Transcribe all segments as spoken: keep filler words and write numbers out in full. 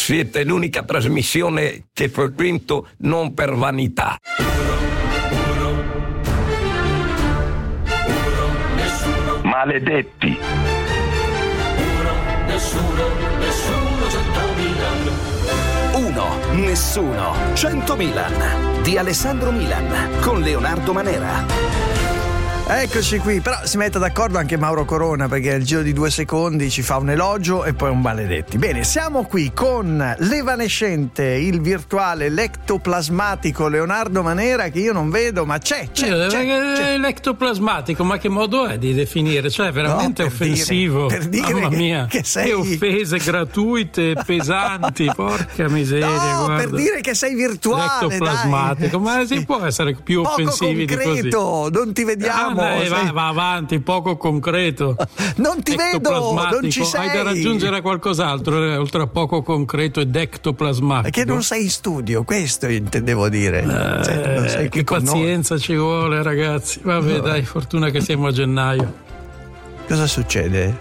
siete l'unica trasmissione che frequento non per vanità. Maledetti. Nessuno, nessuno, cento Milan. Uno, nessuno, cento Milan. Di Alessandro Milan con Leonardo Manera. Eccoci qui, però si mette d'accordo anche Mauro Corona, perché al giro di due secondi ci fa un elogio e poi un maledetti. Bene, siamo qui con l'evanescente, il virtuale, l'ectoplasmatico Leonardo Manera, che io non vedo, ma c'è, c'è, Io, c'è, c'è. L'ectoplasmatico, ma che modo è di definire? Cioè, è veramente No, per offensivo. dire, per dire Mamma che, mia, che sei... che offese gratuite, pesanti, porca miseria. No, guarda. per dire che sei virtuale, l'ectoplasmatico, dai. ma si può essere più Poco offensivi di così? concreto, non ti vediamo. Ah, dai, va, sei... va avanti, poco concreto. Non ti vedo, non ci sei. Hai da raggiungere qualcos'altro eh, oltre a poco concreto ed ectoplasmatico. Perché non sei in studio, questo intendevo dire. Eh, cioè, non sei qui che con pazienza noi. ci vuole, ragazzi. Vabbè, No. dai, fortuna che siamo a gennaio. Cosa succede?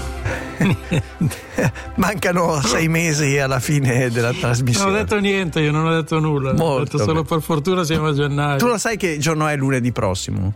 Mancano sei mesi alla fine della trasmissione. Non ho detto niente, io non ho detto nulla. Molto ho detto solo bene. per fortuna siamo a gennaio. Tu lo sai che giorno è lunedì prossimo?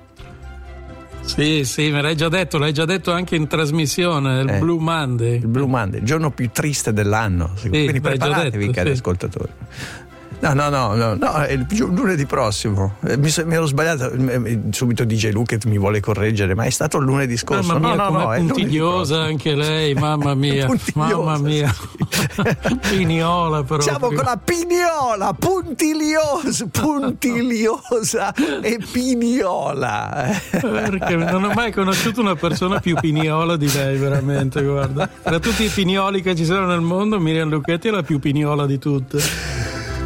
Sì, sì, me l'hai già detto, l'hai già detto anche in trasmissione, il Eh. Blue Monday. Il Blue Monday, il giorno più triste dell'anno. Quindi l'hai già preparatevi, detto, cari sì. ascoltatori. No, no, no, no, no, è il giu- lunedì prossimo. Eh, Mi, so- mi ero sbagliato. eh, Subito D J Luket mi vuole correggere, ma è stato il lunedì scorso. Mamma mia, no, no, com'è no, è lunedì puntigliosa prossimo. anche lei, mamma mia, Puntigliosa, mamma mia. sì. Pignola proprio. Siamo con la pignola, puntigliosa, puntigliosa e pignola. Perché non ho mai conosciuto una persona più pignola di lei, veramente, guarda. Tra tutti i pignoli che ci sono nel mondo, Miriam Lucchetti è la più pignola di tutte.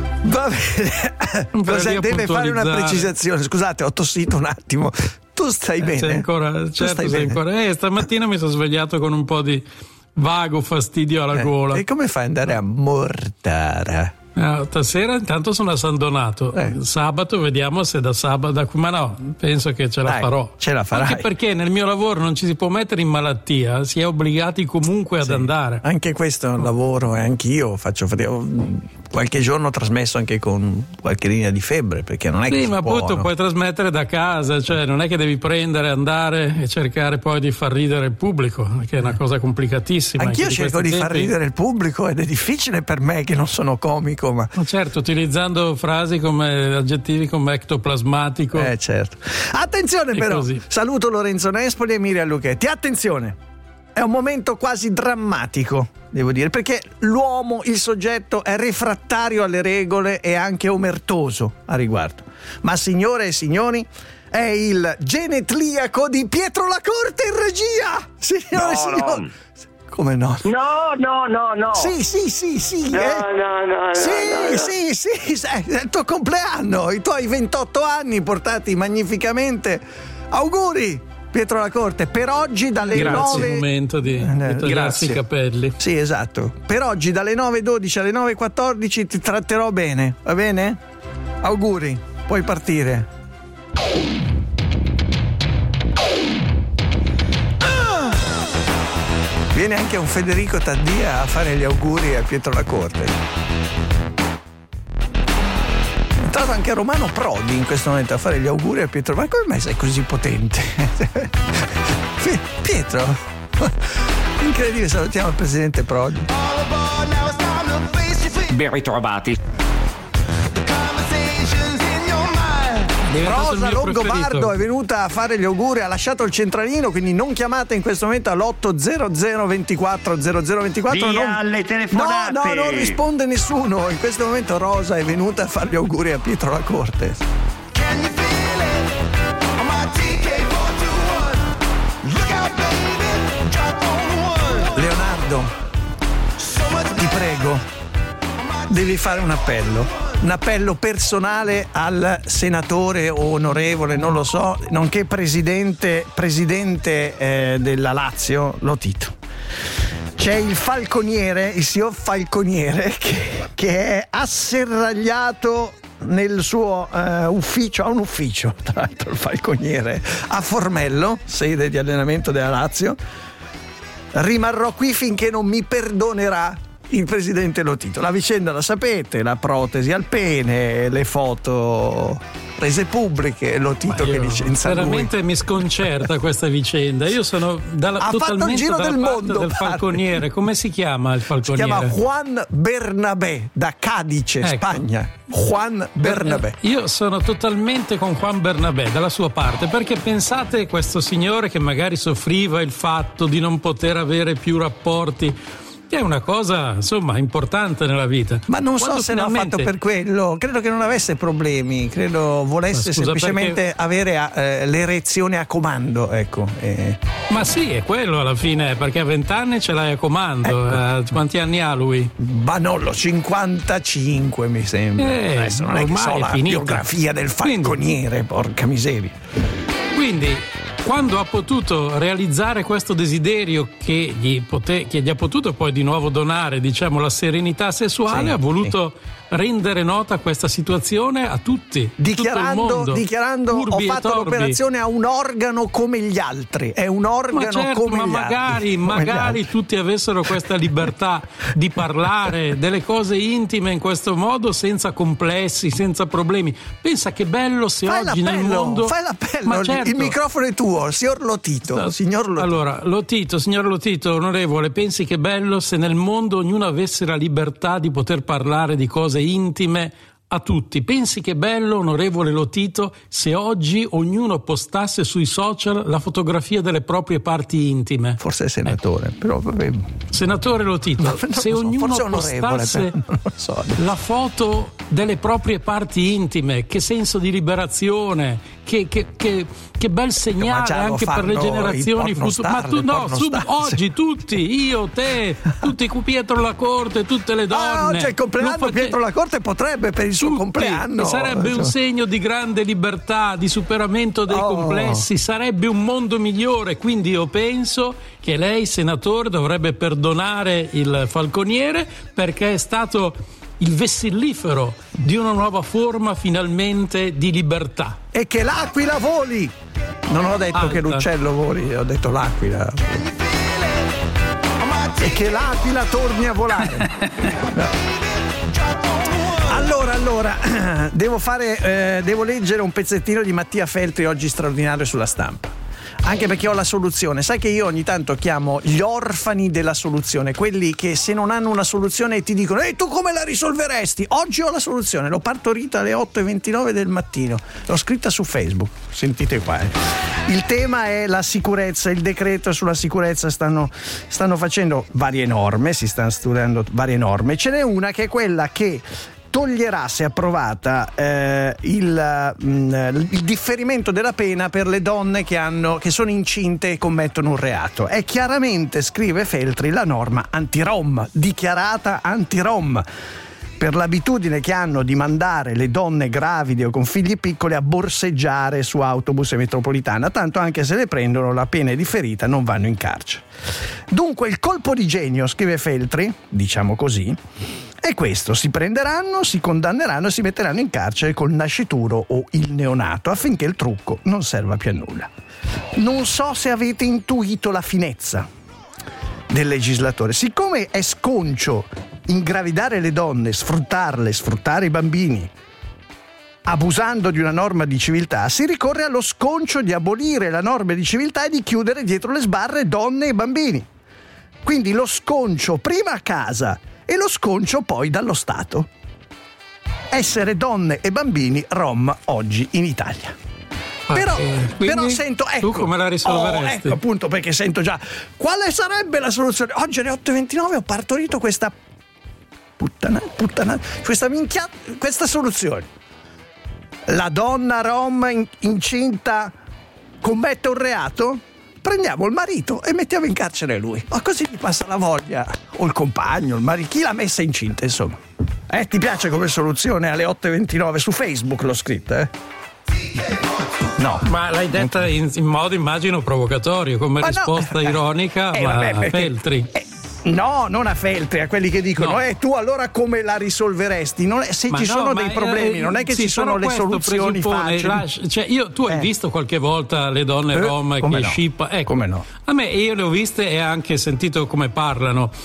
Va bene. Non Cosa- per lì a deve fare una puntualizzare. precisazione. Scusate, ho tossito un attimo. Tu stai bene? Sei ancora, Tu certo, stai sei bene? ancora. Eh, stamattina mi sono svegliato con un po' di vago fastidio alla Eh, gola. E come fai ad andare a Mortara? No, stasera intanto sono a San Donato. Eh. Sabato vediamo se da sabato. Da, ma no, penso che ce la Dai, farò. ce la farai. Anche perché nel mio lavoro non ci si può mettere in malattia, si è obbligati comunque ad Sì. andare. Anche questo è un lavoro e anch'io faccio fatica. Ho qualche giorno ho trasmesso anche con qualche linea di febbre, perché non è che Sì, si ma può, appunto no? puoi trasmettere da casa, cioè non è che devi prendere, andare e cercare poi di far ridere il pubblico, che è una cosa complicatissima. Anch'io anche cerco di questi far tempi. ridere il pubblico ed è difficile per me che non sono comico, ma Certo, utilizzando frasi come aggettivi come ectoplasmatico. eh certo. Attenzione E però, così. saluto Lorenzo Nespoli e Miriam Lucchetti. Attenzione, è un momento quasi drammatico, devo dire, perché l'uomo, il soggetto, è refrattario alle regole e anche omertoso a riguardo. Ma signore e signori, è il genetliaco di Pietro Lacorte in regia! Signore e No, signori! no. Come no? No, no, no, no. Sì, sì, sì, sì. No, eh. no, no, no, Sì, no, no. sì, sì, sì, è il tuo compleanno, i tuoi ventotto anni portati magnificamente. Auguri, Pietro Lacorte, per oggi dalle Grazie, nove. un momento di, Eh, di tagliarsi grazie. i capelli. Sì, esatto. Per oggi dalle nove e dodici alle nove e quattordici ti tratterò bene, va bene? Auguri, puoi partire. Viene anche un Federico Taddia a fare gli auguri a Pietro Lacorte. È entrato anche Romano Prodi in questo momento a fare gli auguri a Pietro. Ma come mai sei così potente? Pietro, incredibile, salutiamo il presidente Prodi. Ben ritrovati. È diventato il Rosa mio Longobardo preferito. è venuta a fare gli auguri, ha lasciato il centralino, quindi non chiamate in questo momento all'otto zero zero ventiquattro zero zero ventiquattro. Via non... alle telefonate. No, no, non risponde nessuno. In questo momento Rosa è venuta a fare gli auguri a Pietro Lacorte. Leonardo, ti prego, devi fare un appello. Un appello personale al senatore o onorevole, non lo so, nonché presidente, presidente eh, della Lazio, Lotito. C'è il falconiere, il signor Falconiere, che, che è asserragliato nel suo uh, ufficio, ha un ufficio, tra l'altro il Falconiere, a Formello, sede di allenamento della Lazio. Rimarrò qui finché non mi perdonerà il presidente Lotito. La vicenda la sapete, la protesi al pene, le foto rese pubbliche, Lotito che licenzia lui. Veramente mi sconcerta questa vicenda. Io sono dalla, ha totalmente fatto il giro dalla del parte mondo, del falconiere. Come si chiama il falconiere? Si chiama Juan Bernabé, da Cadice, ecco. Spagna. Juan Bernabé. Io sono totalmente con Juan Bernabé, dalla sua parte, perché pensate questo signore che magari soffriva il fatto di non poter avere più rapporti, che è una cosa insomma importante nella vita. Ma non Quando so se finalmente... l'ha fatto per quello, credo che non avesse problemi, credo volesse scusa, semplicemente perché... avere eh, l'erezione a comando, ecco. Eh. Ma sì, è quello alla fine, perché a vent'anni ce l'hai a comando. Ecco. Eh, quanti anni ha lui? Banollo, cinquantacinque mi sembra. Eh, Adesso non è che so ormai è la finita. biografia del falconiere, Quindi... porca miseria. Quindi quando ha potuto realizzare questo desiderio che gli, pote- che gli ha potuto poi di nuovo donare, diciamo, la serenità sessuale, sì, ha voluto sì. rendere nota questa situazione a tutti, dichiarando, tutto il mondo. dichiarando Urbi ho e fatto torbi. l'operazione a un organo come gli altri, è un organo Ma certo, come ma gli magari, altri come magari gli altri. tutti avessero questa libertà di parlare delle cose intime in questo modo, senza complessi, senza problemi. Pensa che bello se Fai oggi nel mondo... fai l'appello, Ma il- certo. il microfono è tuo, signor Lotito, signor Lotito. Allora, Lotito, signor Lotito, onorevole, pensi che bello se nel mondo ognuno avesse la libertà di poter parlare di cose intime a tutti. Pensi che bello, onorevole Lotito, se oggi ognuno postasse sui social la fotografia delle proprie parti intime. Forse è senatore, eh. però vabbè. Senatore Lotito, Non se lo so, ognuno forse è onorevole, postasse però non lo so. la foto delle proprie parti intime, che senso di liberazione, che, che, che, che bel segnale già lo anche per le fanno generazioni i future. Ma pornostar, tu le no, sub, pornostar, oggi sì. tutti, io, te, tutti qui Pietro la Corte, tutte le donne. Ah, oggi è il compleanno, Lo face- Pietro la Corte potrebbe per il suo tutti. compleanno. Sarebbe un segno di grande libertà, di superamento dei Oh. complessi, sarebbe un mondo migliore. Quindi io penso che lei, senatore, dovrebbe perdonare il falconiere, perché è stato il vessillifero di una nuova forma finalmente di libertà. E che l'aquila voli. Non ho detto Alta. che l'uccello voli, ho detto l'aquila. E che l'aquila torni a volare. Allora, allora, devo fare, eh, devo leggere un pezzettino di Mattia Feltri, oggi straordinario sulla Stampa. Anche perché ho la soluzione. Sai che io ogni tanto chiamo gli orfani della soluzione, quelli che se non hanno una soluzione ti dicono ehi, tu come la risolveresti? Oggi ho la soluzione, l'ho partorita alle otto e ventinove del mattino, l'ho scritta su Facebook, sentite qua. Eh. Il tema è la sicurezza, il decreto sulla sicurezza, stanno, stanno facendo varie norme, si stanno studiando varie norme. Ce n'è una che è quella che toglierà, se approvata, eh, il, mh, il differimento della pena per le donne che, hanno, che sono incinte e commettono un reato. È chiaramente, scrive Feltri, la norma anti-rom, dichiarata anti-rom, per l'abitudine che hanno di mandare le donne gravide o con figli piccoli a borseggiare su autobus e metropolitana, tanto anche se le prendono la pena è differita, non vanno in carcere. Dunque il colpo di genio, scrive Feltri, diciamo così, è questo: si prenderanno, si condanneranno e si metteranno in carcere col nascituro o il neonato, affinché il trucco non serva più a nulla. Non so se avete intuito la finezza del legislatore. Siccome è sconcio ingravidare le donne, sfruttarle, sfruttare i bambini, abusando di una norma di civiltà, si ricorre allo sconcio di abolire la norma di civiltà e di chiudere dietro le sbarre donne e bambini. Quindi lo sconcio prima a casa e lo sconcio poi dallo Stato. Essere donne e bambini rom oggi in Italia. Però, eh, però sento, ecco, tu come la risolveresti? Oh, ecco appunto, perché sento già quale sarebbe la soluzione. Oggi alle otto e ventinove ho partorito questa puttana, puttana questa minchia, questa soluzione. La donna rom in, incinta commette un reato? Prendiamo il marito e mettiamo in carcere lui. Ma così gli passa la voglia. O il compagno, il marito, chi l'ha messa incinta, insomma. Eh, ti piace come soluzione? Alle otto e ventinove su Facebook l'ho scritta, eh? No. Ma l'hai detta in, in modo, immagino, provocatorio, come Ma risposta no. ironica, Eh, ma vabbè, perché- Feltri. eh, no, non a Feltri, a quelli che dicono No. eh tu allora come la risolveresti? Non è, se Ma ci no, sono ma, dei problemi, eh, non è che sì, ci sono però le questo soluzioni presuppone, facili. lascia- cioè io, tu hai Eh. visto qualche volta le donne Eh, rom come che no. scippa? Ecco, Come no? a me io le ho viste e anche sentito come parlano.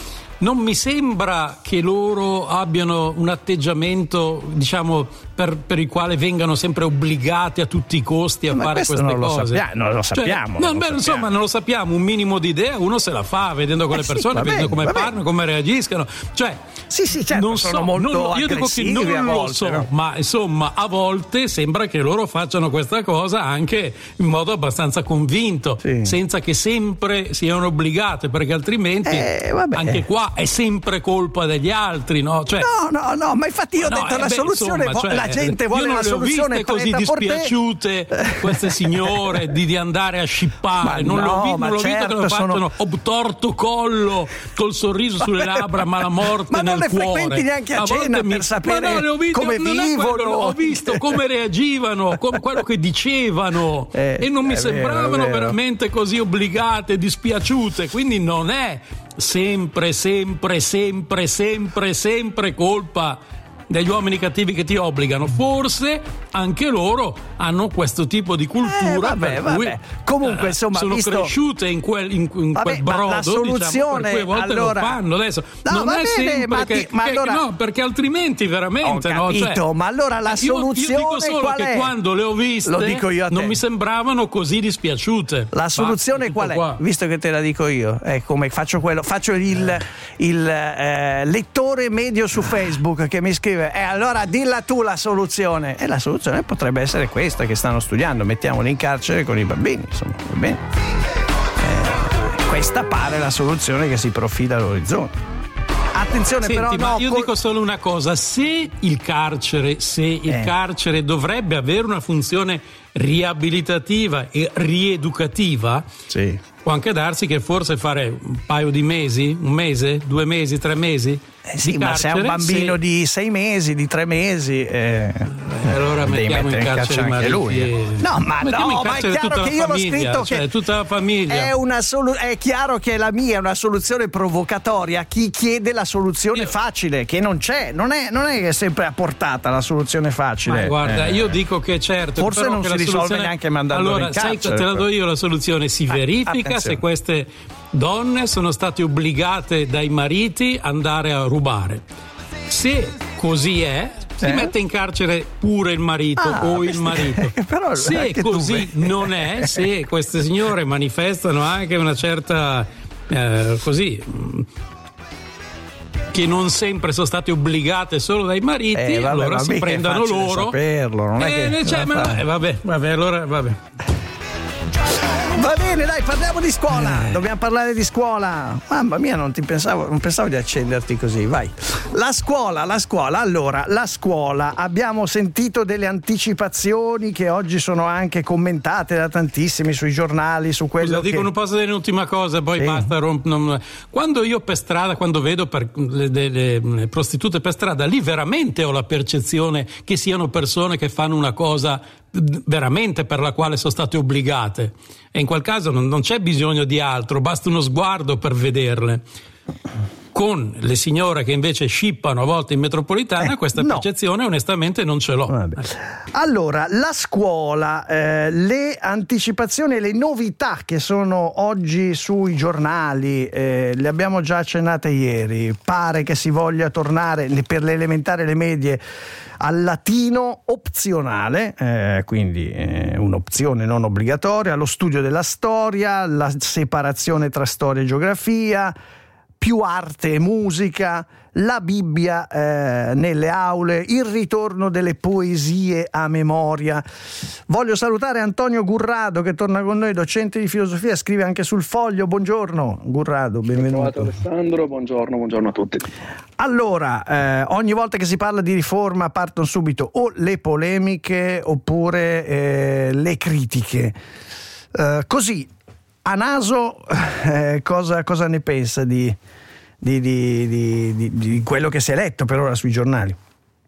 non mi sembra che loro abbiano un atteggiamento, diciamo, per, per il quale vengano sempre obbligati a tutti i costi a Ma fare questo queste non lo cose. sappiamo, non lo sappiamo, Cioè, non no, lo beh, sappiamo. insomma, non lo sappiamo, un minimo di idea uno se la fa vedendo quelle Eh sì, persone, va vedendo bene, come va parlano, bene. come reagiscono. Cioè, Sì, sì, certo, non sono so, molto non lo- io dico che aggressivi non a lo volte, so, no? ma insomma, a volte sembra che loro facciano questa cosa anche in modo abbastanza convinto, Sì. senza che sempre siano obbligate, perché altrimenti Eh, vabbè. anche qua è sempre colpa degli altri, no? Cioè, No, no, no, ma infatti io ho no, detto eh, la beh, soluzione, insomma, vo- cioè, la gente vuole io non la le ho soluzione viste così preta portè. dispiaciute queste signore di, di andare a scippare, Ma non no, l'ho, vi- ma non l'ho visto certo, che lo sono- facciano obtorto collo, col sorriso sulle labbra, ma la morte Ma non nel le cuore. frequenti neanche a volte cena per sapere ma no, le ho viste- come non è vivono. quello, ho visto come reagivano, com- quello che dicevano Eh, e non mi è vero, sembravano è vero. veramente così obbligate, dispiaciute, quindi non è sempre, sempre, sempre, sempre, sempre colpa degli uomini cattivi che ti obbligano. Forse anche loro hanno questo tipo di cultura, Eh, vabbè, per cui vabbè. Comunque, eh, insomma, sono visto- cresciute in quel, in, in Vabbè, quel ma brodo, la soluzione, diciamo, per cui a volte allora- lo fanno. Adesso No, non va è bene, sempre ma che, ti- ma che- allora- no, perché altrimenti veramente Ho no, cioè, capito, ma allora la io- soluzione io, dico solo qual che è? quando le ho viste Lo dico io a te. non mi sembravano così dispiaciute. La soluzione Basta, qual è? tutto qua. Visto che te la dico io, è come faccio quello, faccio il, il eh, lettore medio su Facebook che mi scrive, e eh, allora dilla tu la soluzione. E la soluzione potrebbe essere questa che stanno studiando, mettiamoli in carcere con i bambini, insomma, va bene. Eh, questa pare la soluzione che si profila all'orizzonte. Attenzione, Senti, però ma no, io col- dico solo una cosa: se il carcere, se il Eh. carcere dovrebbe avere una funzione riabilitativa e rieducativa, Sì. può anche darsi che forse fare un paio di mesi, un mese, due mesi, tre mesi Eh sì, di ma se è un carcere, bambino se- di sei mesi, di tre mesi, eh, allora devi mettiamo in mettere in carcere carcere anche lui. Maritieri. No, ma Mettiamo no, in ma è carcere chiaro tutta che la io l'ho famiglia, scritto cioè che tutta la famiglia. È, una solu- è chiaro che la mia è una soluzione provocatoria a chi chiede la soluzione Io- facile, che non c'è, non è, non è che è sempre a portata la soluzione facile. Ma guarda, Eh, io dico che certo, Forse però non che si la risolve soluzione- neanche mandandolo allora, in sai, carcere, te la do però. io la soluzione, si Ah, verifica attenzione. se queste donne sono state obbligate dai mariti ad andare a rubare. Se così è, si Eh? mette in carcere pure il marito Ah, o il questi- marito. però Se anche tu così vedi. non è, se queste signore manifestano anche una certa eh, così mh, che non sempre sono state obbligate solo dai mariti, Eh, vabbè, allora ma si mica è prendano facile loro. saperlo, non è Eh, che- cioè, ma- vabbè. eh, vabbè, vabbè, allora vabbè. Va bene, dai, parliamo di scuola. Dobbiamo parlare di scuola. Mamma mia, non ti pensavo, non pensavo di accenderti così. Vai. La scuola, la scuola. Allora, la scuola. Abbiamo sentito delle anticipazioni che oggi sono anche commentate da tantissimi sui giornali, su quello Scusa, che... dico, non posso dire un'ultima cosa, poi Sì. basta. romp- non- Quando io per strada, quando vedo per le, le- le prostitute per strada, lì veramente ho la percezione che siano persone che fanno una cosa veramente per la quale sono state obbligate, e in quel caso non, non c'è bisogno di altro, basta uno sguardo per vederle. Con le signore che invece scippano a volte in metropolitana, Eh, questa no. percezione onestamente non ce l'ho. Vabbè. Allora, la scuola, eh, le anticipazioni e le novità che sono oggi sui giornali, eh, le abbiamo già accennate ieri. Pare che si voglia tornare le- per le elementari e le medie al latino opzionale, eh, quindi eh, un'opzione non obbligatoria, lo studio della storia, la separazione tra storia e geografia, più arte e musica, la Bibbia eh, nelle aule, il ritorno delle poesie a memoria. Voglio salutare Antonio Gurrado che torna con noi, docente di filosofia, scrive anche sul Foglio. Buongiorno Gurrado, benvenuto. Ciao Alessandro, buongiorno, buongiorno a tutti. Allora, eh, ogni volta che si parla di riforma partono subito o le polemiche oppure eh, le critiche. Eh, così, a naso, eh, cosa, cosa ne pensa di, di, di, di, di, di quello che si è letto per ora sui giornali?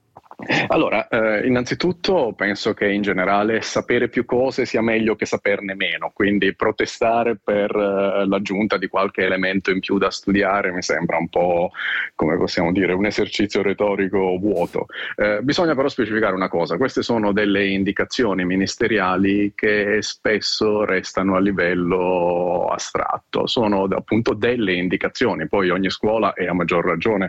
Allora, eh, innanzitutto penso che in generale sapere più cose sia meglio che saperne meno, quindi protestare per eh, l'aggiunta di qualche elemento in più da studiare mi sembra un po', come possiamo dire, un esercizio retorico vuoto. Eh, bisogna però specificare una cosa: queste sono delle indicazioni ministeriali che spesso restano a livello astratto, sono appunto delle indicazioni, poi ogni scuola e a maggior ragione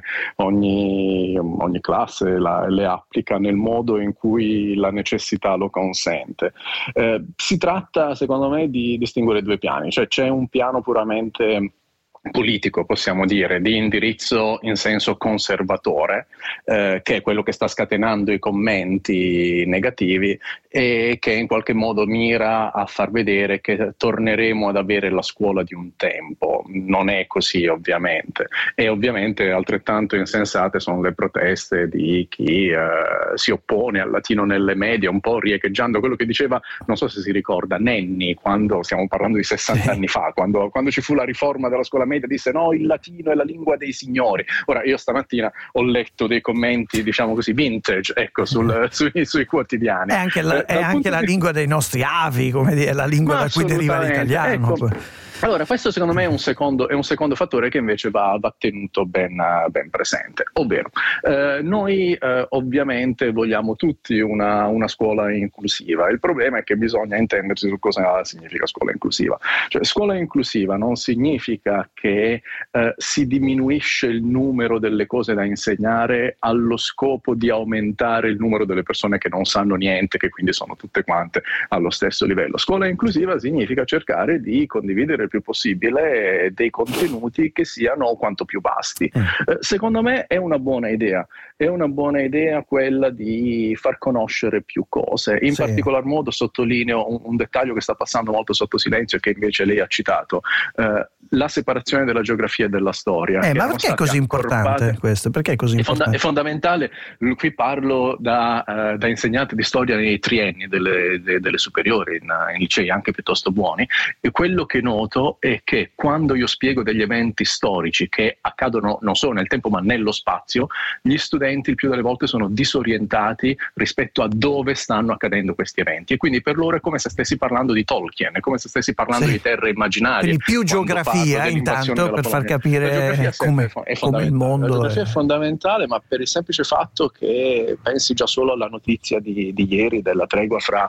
ogni, ogni classe la, le ha applica nel modo in cui la necessità lo consente. Eh, si tratta, secondo me, di distinguere due piani, cioè c'è un piano puramente politico, possiamo dire, di indirizzo in senso conservatore, eh, che è quello che sta scatenando i commenti negativi e che in qualche modo mira a far vedere che torneremo ad avere la scuola di un tempo. Non è così, ovviamente, e ovviamente altrettanto insensate sono le proteste di chi eh, si oppone al latino nelle medie, un po' riecheggiando quello che diceva, non so se si ricorda, Nenni, quando stiamo parlando di sessanta anni fa, quando, quando ci fu la riforma della scuola media, disse no, il latino è la lingua dei signori. Ora, io stamattina ho letto dei commenti, diciamo così, vintage, ecco, sul, sui, sui quotidiani. È anche la, eh, è anche la di... lingua dei nostri avi, come dire, la lingua da cui deriva l'italiano. Ecco. Allora, questo secondo me è un secondo, è un secondo fattore che invece va, va tenuto ben, ben presente, ovvero eh, noi eh, ovviamente vogliamo tutti una, una scuola inclusiva. Il problema è che bisogna intendersi su cosa significa scuola inclusiva. Cioè, scuola inclusiva non significa che eh, si diminuisce il numero delle cose da insegnare allo scopo di aumentare il numero delle persone che non sanno niente, che quindi sono tutte quante allo stesso livello. Scuola inclusiva significa cercare di condividere il più possibile dei contenuti che siano quanto più vasti. Eh, secondo me è una buona idea, è una buona idea quella di far conoscere più cose. In sì. particolar modo sottolineo un, un dettaglio che sta passando molto sotto silenzio e che invece lei ha citato, eh, la separazione della geografia e della storia. Eh, ma perché è così importante questo? Perché è così è importante? Fonda- è fondamentale, qui parlo da, uh, da insegnante di storia nei trienni delle, de, delle superiori, in, in licei anche piuttosto buoni, e quello che noto è che quando io spiego degli eventi storici che accadono non solo nel tempo ma nello spazio, gli studenti il più delle volte sono disorientati rispetto a dove stanno accadendo questi eventi, e quindi per loro è come se stessi parlando di Tolkien, è come se stessi parlando sì. di terre immaginarie. Quindi più geografia intanto per far capire come, come il mondo. La geografia è fondamentale, ma per il semplice fatto che pensi già solo alla notizia di, di ieri della tregua fra,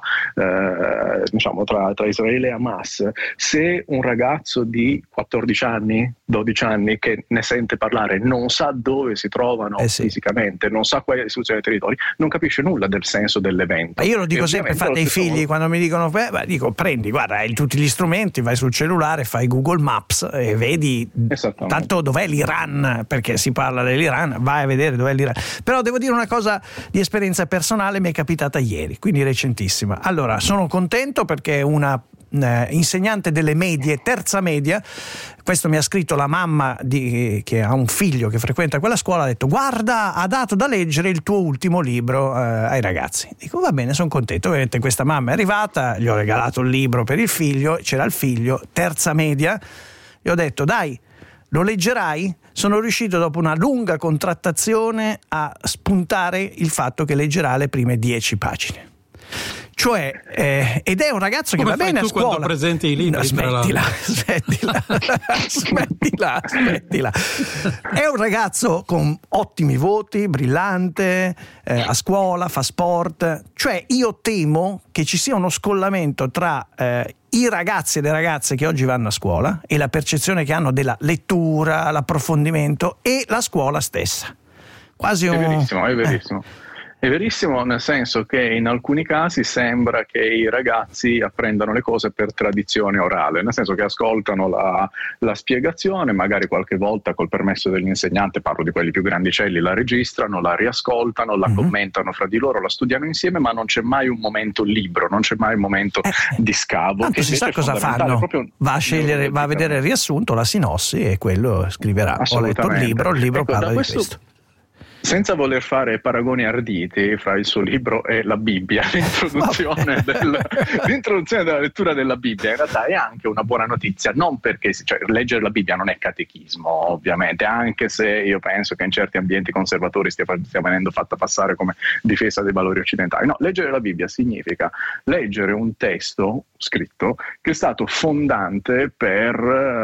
eh, diciamo, tra, tra Israele e Hamas. Se un ragazzo di quattordici anni, dodici anni che ne sente parlare non sa dove si trovano eh sì. fisicamente, non sa qual è l'istituzione dei territori, non capisce nulla del senso dell'evento. Ma io lo dico e sempre, fate i figli modo. Quando mi dicono beh, beh, dico prendi, guarda, hai tutti gli strumenti, vai sul cellulare, fai Google Maps e vedi tanto dov'è l'Iran, perché si parla dell'Iran, vai a vedere dov'è l'Iran. Però devo dire una cosa di esperienza personale, mi è capitata ieri, quindi recentissima. Allora, sono contento perché una eh, insegnante delle medie, terza media, questo mi ha scritto la mamma di, che ha un figlio che frequenta quella scuola, ha detto guarda, ha dato da leggere il tuo ultimo libro eh, ai ragazzi. Dico va bene, sono contento. Ovviamente questa mamma è arrivata, gli ho regalato il libro per il figlio, c'era il figlio, terza media, gli ho detto dai, lo leggerai? Sono riuscito dopo una lunga contrattazione a spuntare il fatto che leggerà le prime dieci pagine. Cioè, eh, ed è un ragazzo che come va bene a scuola. Quando presenti i libri, no, smettila, smettila, smettila, smettila. È un ragazzo con ottimi voti, brillante, eh, a scuola, fa sport. Cioè, io temo che ci sia uno scollamento tra eh, i ragazzi e le ragazze che oggi vanno a scuola e la percezione che hanno della lettura, l'approfondimento e la scuola stessa. Quasi un... È verissimo, è verissimo. Eh. È verissimo, nel senso che in alcuni casi sembra che i ragazzi apprendano le cose per tradizione orale, nel senso che ascoltano la, la spiegazione, magari qualche volta col permesso dell'insegnante, parlo di quelli più grandicelli, la registrano, la riascoltano, la mm-hmm. commentano fra di loro, la studiano insieme, ma non c'è mai un momento libero, non c'è mai un momento eh, di scavo. Tanto si sa cosa fanno, va a scegliere, va a vedere il riassunto, la sinossi e quello scriverà. Ho letto il libro, il libro ecco, parla questo... di questo. senza voler fare paragoni arditi fra il suo libro e la Bibbia, l'introduzione, del, l'introduzione della lettura della Bibbia in realtà è anche una buona notizia, non perché cioè, leggere la Bibbia non è catechismo ovviamente, anche se io penso che in certi ambienti conservatori stia, stia venendo fatta passare come difesa dei valori occidentali. No, leggere la Bibbia significa leggere un testo scritto che è stato fondante per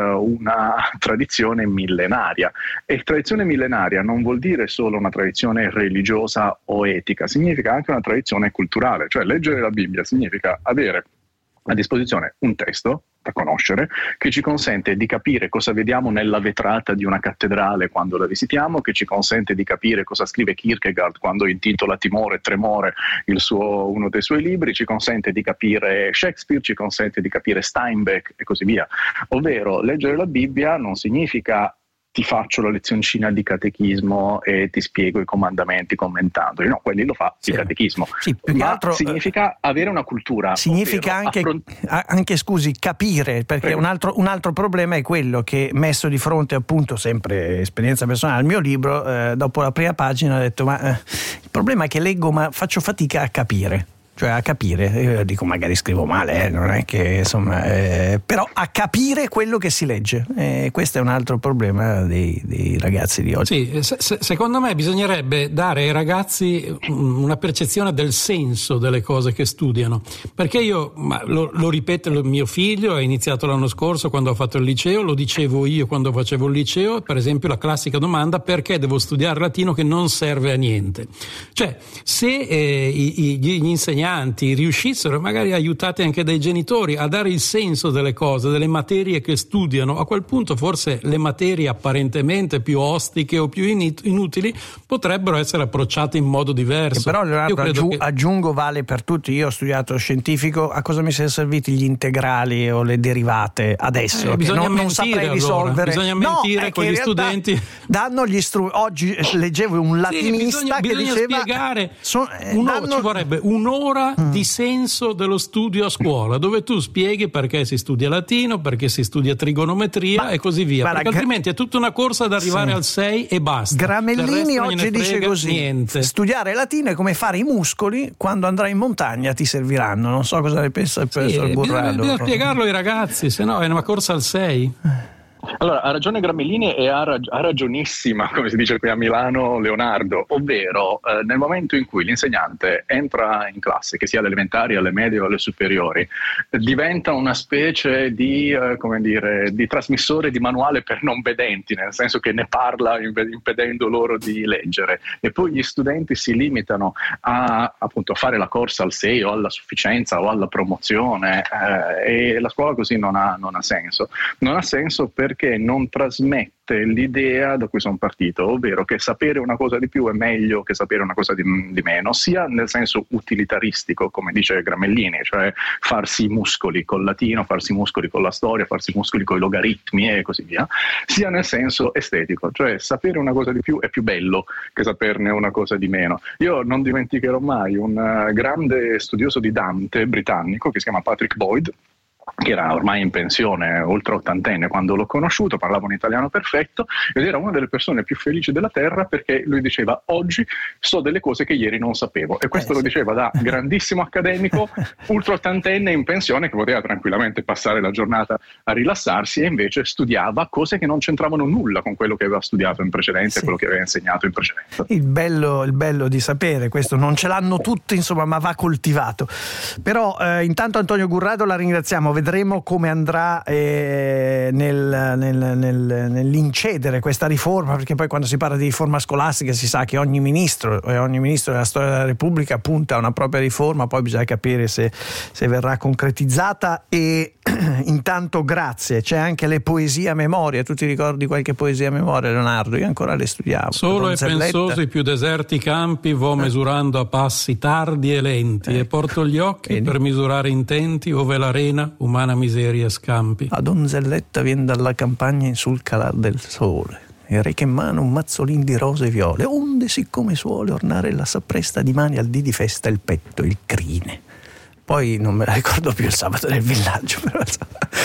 una tradizione millenaria, e tradizione millenaria non vuol dire solo una tradizione religiosa o etica, significa anche una tradizione culturale. Cioè leggere la Bibbia significa avere a disposizione un testo da conoscere che ci consente di capire cosa vediamo nella vetrata di una cattedrale quando la visitiamo, che ci consente di capire cosa scrive Kierkegaard quando intitola Timore e Tremore il suo, uno dei suoi libri, ci consente di capire Shakespeare, ci consente di capire Steinbeck e così via. Ovvero leggere la Bibbia non significa ti faccio la lezioncina di catechismo e ti spiego i comandamenti commentandoli. No, quelli lo fa sì. il catechismo. Sì, ma altro, significa avere una cultura. Significa anche, affront- anche, scusi, capire, perché un altro, un altro problema è quello che, messo di fronte appunto, sempre esperienza personale, al mio libro, eh, dopo la prima pagina ho detto ma eh, il problema è che leggo ma faccio fatica a capire. Cioè a capire, io dico magari scrivo male, eh, non è che insomma, eh, però a capire quello che si legge, eh, questo è un altro problema dei, dei ragazzi di oggi. Sì, se, se, secondo me bisognerebbe dare ai ragazzi una percezione del senso delle cose che studiano, perché io, ma lo, lo ripeto, mio figlio ha iniziato l'anno scorso quando ha fatto il liceo, lo dicevo io quando facevo il liceo, per esempio la classica domanda: perché devo studiare latino che non serve a niente? Cioè se eh, i, gli insegnanti riuscissero, magari aiutati anche dai genitori, a dare il senso delle cose, delle materie che studiano, a quel punto forse le materie apparentemente più ostiche o più inutili potrebbero essere approcciate in modo diverso. Che però Leonardo, aggiung- che... aggiungo vale per tutti. Io ho studiato scientifico, a cosa mi sono serviti gli integrali o le derivate adesso? Eh, bisogna non, mentire, non saprei allora. risolvere. Bisogna mentire no, con gli studenti. Danno gli strumenti. Oggi leggevo un latinista sì, bisogna, che bisogna diceva spiegare. So, eh, uno, danno... Ci vorrebbe un'ora Mm. di senso dello studio a scuola, dove tu spieghi perché si studia latino, perché si studia trigonometria ma, e così via, perché gra- altrimenti è tutta una corsa ad arrivare sì. al sei e basta. Gramellini oggi dice così: niente. Studiare latino è come fare i muscoli, quando andrai in montagna ti serviranno. Non so cosa ne pensa il professor sì, Burrado. Bisogna, bisogna spiegarlo ai ragazzi, se no è una corsa al sei. Allora, ha ragione Gramellini e ha, rag- ha ragionissima, come si dice qui a Milano, Leonardo, ovvero eh, nel momento in cui l'insegnante entra in classe, che sia alle elementari, alle medie o alle superiori, eh, diventa una specie di, eh, come dire, di trasmissore di manuale per non vedenti, nel senso che ne parla impedendo loro di leggere, e poi gli studenti si limitano a, appunto, a fare la corsa al sei o alla sufficienza o alla promozione, eh, e la scuola così non ha, non ha senso. Non ha senso per perché non trasmette l'idea da cui sono partito, ovvero che sapere una cosa di più è meglio che sapere una cosa di, di meno, sia nel senso utilitaristico, come dice Gramellini, cioè farsi i muscoli col latino, farsi i muscoli con la storia, farsi i muscoli con i logaritmi e così via, sia nel senso estetico, cioè sapere una cosa di più è più bello che saperne una cosa di meno. Io non dimenticherò mai un uh, grande studioso di Dante britannico che si chiama Patrick Boyd, che era ormai in pensione, oltre ottantenne quando l'ho conosciuto, parlava un italiano perfetto ed era una delle persone più felici della terra, perché lui diceva: oggi so delle cose che ieri non sapevo, e questo eh, lo sì. diceva da grandissimo accademico, ultra ottantenne in pensione, che poteva tranquillamente passare la giornata a rilassarsi, e invece studiava cose che non c'entravano nulla con quello che aveva studiato in precedenza, sì. e quello che aveva insegnato in precedenza. Il bello, il bello di sapere questo, non ce l'hanno tutti, insomma, ma va coltivato. Però eh, intanto Antonio Gurrado la ringraziamo. Vedremo come andrà eh, nel, nel, nel, nell'incedere questa riforma, perché poi quando si parla di riforma scolastica si sa che ogni ministro e ogni ministro della storia della Repubblica punta a una propria riforma, poi bisogna capire se, se verrà concretizzata. E intanto grazie, c'è anche le poesie a memoria. Tu ti ricordi qualche poesia a memoria, Leonardo? Io ancora le studiavo. Solo e pensoso i più deserti campi vo misurando a passi tardi e lenti, eh. e porto gli occhi Vedi? per misurare intenti ove l'arena umana miseria scampi. La donzelletta vien dalla campagna in sul calar del sole, e reca in mano un mazzolin di rose e viole, onde siccome suole ornare la sapresta di mani al dì di festa il petto, il crine. Poi non me la ricordo più il sabato del villaggio, però, però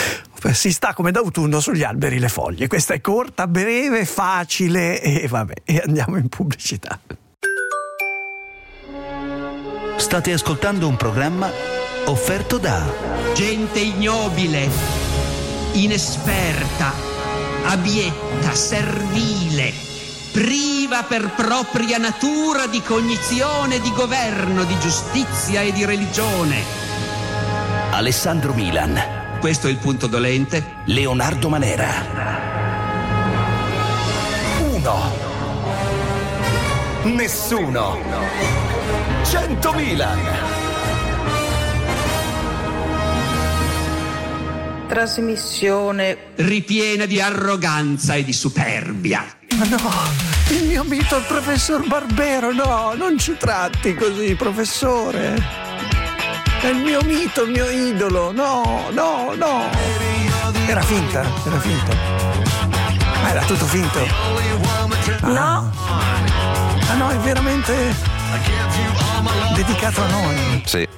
si sta come d'autunno sugli alberi le foglie. Questa è corta, breve, facile e vabbè, e andiamo in pubblicità. State ascoltando un programma offerto da gente ignobile, inesperta, abietta, servile, priva per propria natura di cognizione, di governo, di giustizia e di religione. Alessandro Milan. Questo è il punto dolente. Leonardo Manera. Uno. Nessuno. Cento Milan. Trasmissione ripiena di arroganza e di superbia. Ma no, il mio mito, il professor Barbero, no, non ci tratti così, professore. È il mio mito, il mio idolo, no, no, no. Era finta, era finta. Ma era tutto finto. Ah. No. Ah no, è veramente dedicato a noi. Sì.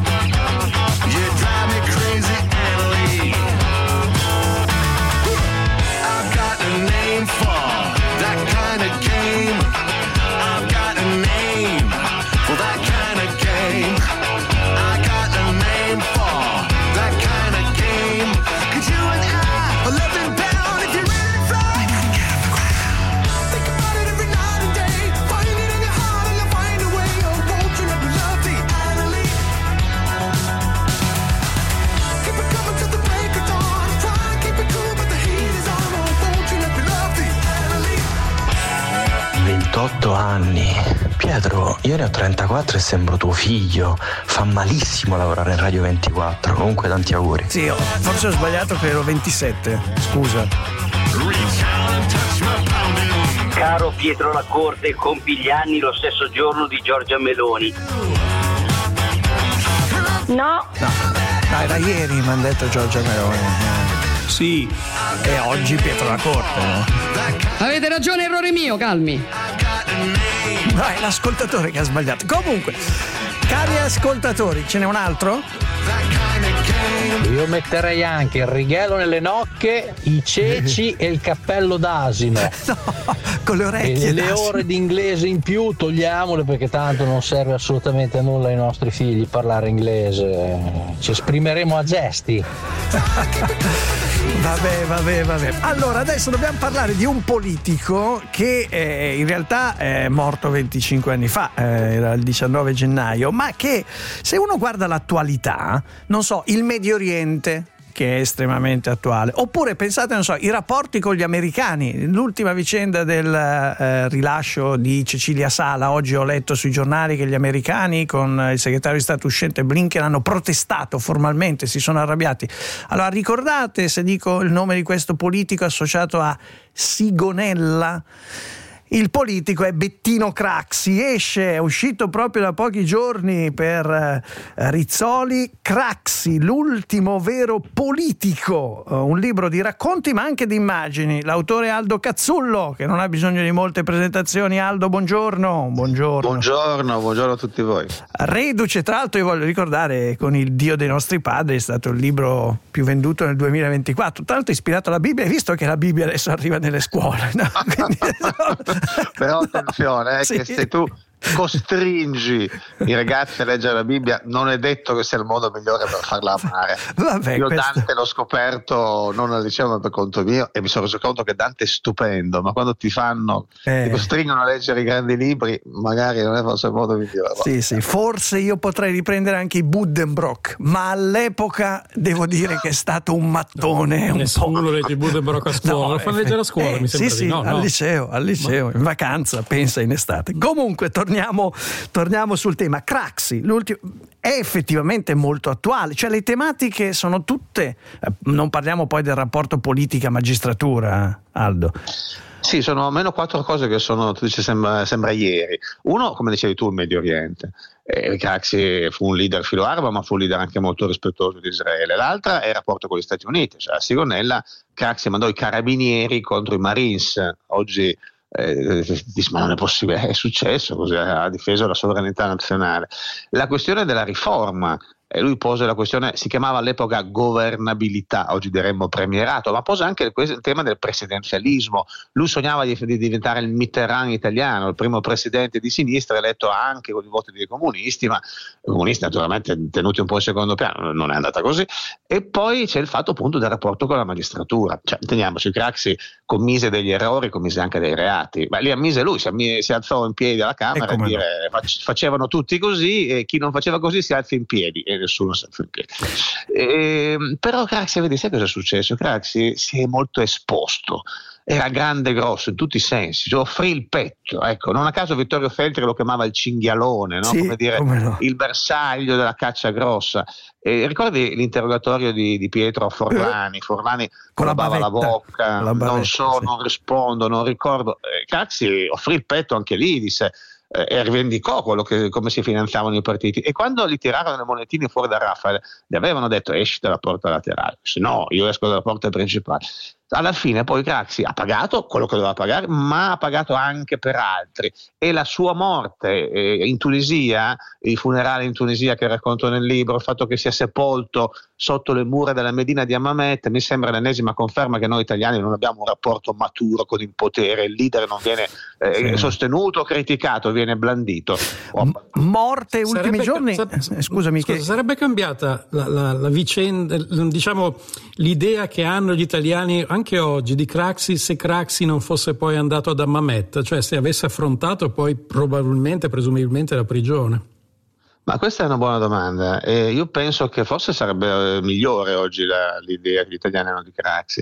ventotto anni. Pietro, io ne ho trentaquattro e sembro tuo figlio. Fa malissimo lavorare in Radio ventiquattro. Comunque tanti auguri. Sì, forse ho sbagliato che ero ventisette. Scusa. Caro Pietro Lacorte, compi gli anni lo stesso giorno di Giorgia Meloni. No. No, no, era ieri, mi hanno detto Giorgia Meloni. Sì. E oggi Pietro Lacorte, no? Avete ragione, errore mio, calmi. No, è l'ascoltatore che ha sbagliato. Comunque, cari ascoltatori, ce n'è un altro? Io metterei anche il righello nelle nocche, i ceci e il cappello d'asino. No, con le orecchie. E le ore di inglese in più togliamole, perché tanto non serve assolutamente a nulla ai nostri figli parlare inglese. Ci esprimeremo a gesti. Vabbè, vabbè, vabbè. Allora, adesso dobbiamo parlare di un politico che eh, in realtà è morto venticinque anni fa, eh, era il diciannove gennaio, ma che se uno guarda l'attualità, non so, il Medio Oriente, che è estremamente attuale, oppure pensate, non so, i rapporti con gli americani, l'ultima vicenda del eh, rilascio di Cecilia Sala. Oggi ho letto sui giornali che gli americani con il segretario di Stato uscente Blinken hanno protestato formalmente, si sono arrabbiati. Allora, ricordate, se dico il nome di questo politico associato a Sigonella? Il politico è Bettino Craxi, esce, è uscito proprio da pochi giorni per eh, Rizzoli, Craxi, l'ultimo vero politico, uh, un libro di racconti ma anche di immagini. L'autore è Aldo Cazzullo, che non ha bisogno di molte presentazioni. Aldo, buongiorno. Buongiorno. Buongiorno, buongiorno a tutti voi. Reduce, tra l'altro io voglio ricordare, con il Dio dei nostri padri, è stato il libro più venduto nel duemilaventiquattro, tra l'altro ispirato alla Bibbia, hai visto che la Bibbia adesso arriva nelle scuole, no? Quindi, però attenzione, eh, sì. che se tu costringi i ragazzi a leggere la Bibbia non è detto che sia il modo migliore per farla amare. Vabbè, io questo... Dante l'ho scoperto non al liceo ma per conto mio e mi sono reso conto che Dante è stupendo, ma quando ti fanno eh. ti costringono a leggere i grandi libri magari non è forse il modo migliore. Sì, sì, forse io potrei riprendere anche i Buddenbrock, ma all'epoca devo dire che è stato un mattone. No, un nessuno po'... legge i Buddenbrock a scuola, no, lo fanno leggere a scuola, eh, mi sembra sì, di no, sì, al no. liceo, al liceo, in vacanza, pensa, in estate. Comunque torniamo, torniamo sul tema. Craxi, l'ultimo, è effettivamente molto attuale, cioè le tematiche sono tutte, eh, non parliamo poi del rapporto politica-magistratura, Aldo. Sì, sono almeno quattro cose che sono, tu dici, sembra, sembra ieri. Uno, come dicevi tu, il Medio Oriente. Eh, Craxi fu un leader filo-arabo, ma fu un leader anche molto rispettoso di Israele. L'altra è il rapporto con gli Stati Uniti, cioè a Sigonella Craxi mandò i carabinieri contro i Marines. Oggi eh, dice, ma non è possibile, è successo, così ha difeso la sovranità nazionale. La questione della riforma e lui pose la questione, si chiamava all'epoca governabilità, oggi diremmo premierato, ma pose anche il tema del presidenzialismo. Lui sognava di, di diventare il Mitterrand italiano, il primo presidente di sinistra eletto anche con i voti dei comunisti, ma i comunisti naturalmente tenuti un po' in secondo piano, non è andata così. E poi c'è il fatto appunto del rapporto con la magistratura, cioè intendiamoci, Craxi commise degli errori, commise anche dei reati, ma li ammise lui, si, ammise, si alzò in piedi alla Camera e dire facevano tutti così e chi non faceva così si alza in piedi, e nessuno si alza in piedi. E, però Craxi, vedi, sai cosa è successo? Craxi si è molto esposto, era grande e grosso in tutti i sensi, cioè offrì il petto, ecco, non a caso Vittorio Feltri lo chiamava il cinghialone, no? Sì, come dire, come no. il bersaglio della caccia grossa. E ricordi l'interrogatorio di, di Pietro Forlani, Forlani con la bava alla bocca, la non so, sì. non rispondo, non ricordo. Eh, Craxi offrì il petto anche lì, disse, eh, e rivendicò quello che, come si finanziavano i partiti, e quando gli tirarono le monetine fuori da Raffaele gli avevano detto esci dalla porta laterale, se no io esco dalla porta principale. Alla fine poi Craxi ha pagato quello che doveva pagare, ma ha pagato anche per altri, e la sua morte eh, in Tunisia, i funerali in Tunisia che racconto nel libro, il fatto che sia sepolto sotto le mura della Medina di Hammamet, mi sembra l'ennesima conferma che noi italiani non abbiamo un rapporto maturo con il potere, il leader non viene eh, sì. sostenuto, criticato, viene blandito. M- morte ultimi sarebbe, giorni sa- eh, scusami scusa, che... sarebbe cambiata la, la, la vicenda, diciamo l'idea che hanno gli italiani anche oggi di Craxi, se Craxi non fosse poi andato ad Hammamet, cioè se avesse affrontato poi probabilmente, presumibilmente la prigione? Ma questa è una buona domanda, e io penso che forse sarebbe migliore oggi la, l'idea che gli italiani hanno di Craxi.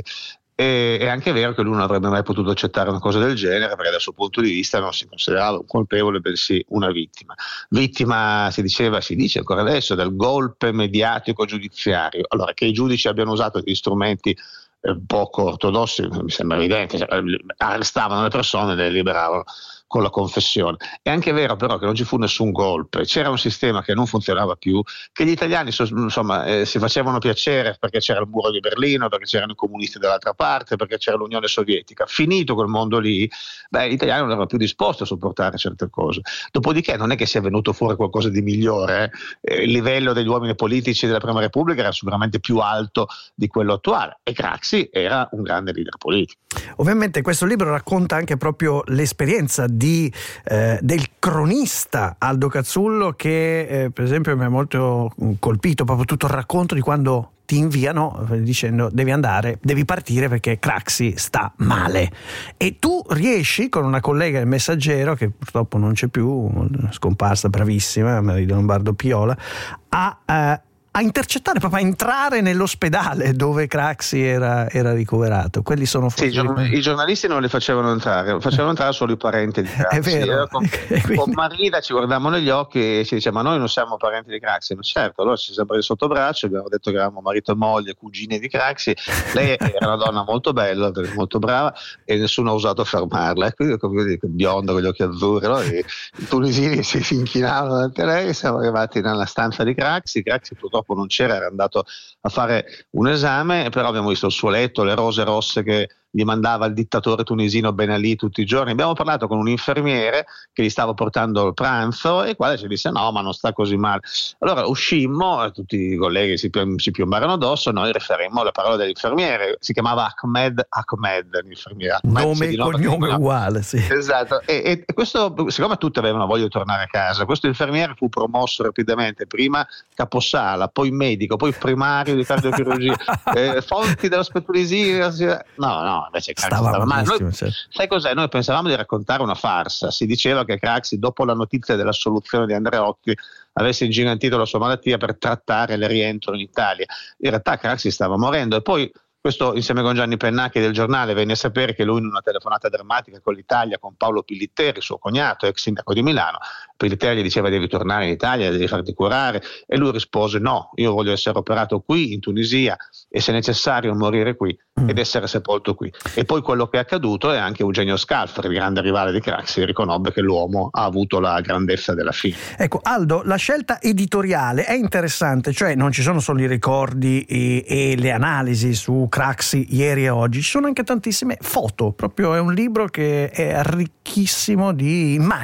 E è anche vero che lui non avrebbe mai potuto accettare una cosa del genere, perché dal suo punto di vista non si considerava un colpevole, bensì una vittima. Vittima, si diceva, si dice ancora adesso, del golpe mediatico giudiziario. Allora, che i giudici abbiano usato degli strumenti poco ortodossi mi sembra evidente, cioè, arrestavano le persone e le liberavano con la confessione. È anche vero però che non ci fu nessun golpe, c'era un sistema che non funzionava più, che gli italiani insomma eh, si facevano piacere perché c'era il muro di Berlino, perché c'erano i comunisti dall'altra parte, perché c'era l'Unione Sovietica. Finito quel mondo lì, beh, gli italiani non erano più disposti a sopportare certe cose. Dopodiché non è che sia venuto fuori qualcosa di migliore, eh? il livello degli uomini politici della Prima Repubblica era sicuramente più alto di quello attuale, e Craxi era un grande leader politico. Ovviamente questo libro racconta anche proprio l'esperienza di, eh, del cronista Aldo Cazzullo, che eh, per esempio mi ha molto colpito proprio tutto il racconto di quando ti inviano dicendo devi andare, devi partire perché Craxi sta male, e tu riesci con una collega del Messaggero, che purtroppo non c'è più, scomparsa, bravissima, Maria Lombardo Piola, a eh, a intercettare, proprio a entrare nell'ospedale dove Craxi era, era ricoverato. Quelli sono sì, i, i giornalisti non li facevano entrare, facevano entrare solo i parenti di Craxi. È vero. Con, quindi... con Marina ci guardavamo negli occhi e ci diceva: ma noi non siamo parenti di Craxi. Ma certo, allora ci siamo presi sotto braccio, abbiamo detto che eravamo marito e moglie, cugini di Craxi. Lei era una donna molto bella, molto brava, e nessuno ha osato fermarla. E quindi, come dico, bionda con gli occhi azzurri, no? I, i tunisini si, si inchinavano davanti a lei. Siamo arrivati nella stanza di Craxi. Craxi purtroppo non c'era, era andato a fare un esame, però abbiamo visto il suo letto, le rose rosse che gli mandava il dittatore tunisino Ben Ali tutti i giorni. Abbiamo parlato con un infermiere che gli stava portando il pranzo, e quale ci disse no, ma non sta così male. Allora uscimmo, tutti i colleghi si, si piombarono addosso, noi riferimmo alla parola dell'infermiere, si chiamava Ahmed Ahmed, l'infermiere. Ahmed, nome e cognome uguale, sì. Esatto, e, e questo, siccome tutti avevano voglia di tornare a casa, questo infermiere fu promosso rapidamente, prima caposala, poi medico, poi primario di cardiochirurgia, eh, fonti dell'ospedale tunisino, no, no, invece Craxi stava, stava male. Noi, certo. Sai cos'è? Noi pensavamo di raccontare una farsa. Si diceva che Craxi, dopo la notizia dell'assoluzione di Andreotti, avesse ingigantito la sua malattia per trattare il rientro in Italia. In realtà Craxi stava morendo, e poi questo, insieme con Gianni Pennacchi del Giornale, venne a sapere che lui, in una telefonata drammatica con l'Italia, con Paolo Pillitteri, suo cognato, ex sindaco di Milano, Pillitteri gli diceva devi tornare in Italia, devi farti curare, e lui rispose no, io voglio essere operato qui in Tunisia e se necessario morire qui ed essere sepolto qui. E poi quello che è accaduto è anche Eugenio Scalfari, il grande rivale di Craxi, riconobbe che l'uomo ha avuto la grandezza della fine. Ecco Aldo, la scelta editoriale è interessante, cioè non ci sono solo i ricordi e, e le analisi su Craxi ieri e oggi, ci sono anche tantissime foto, proprio è un libro che è ricchissimo di immagini.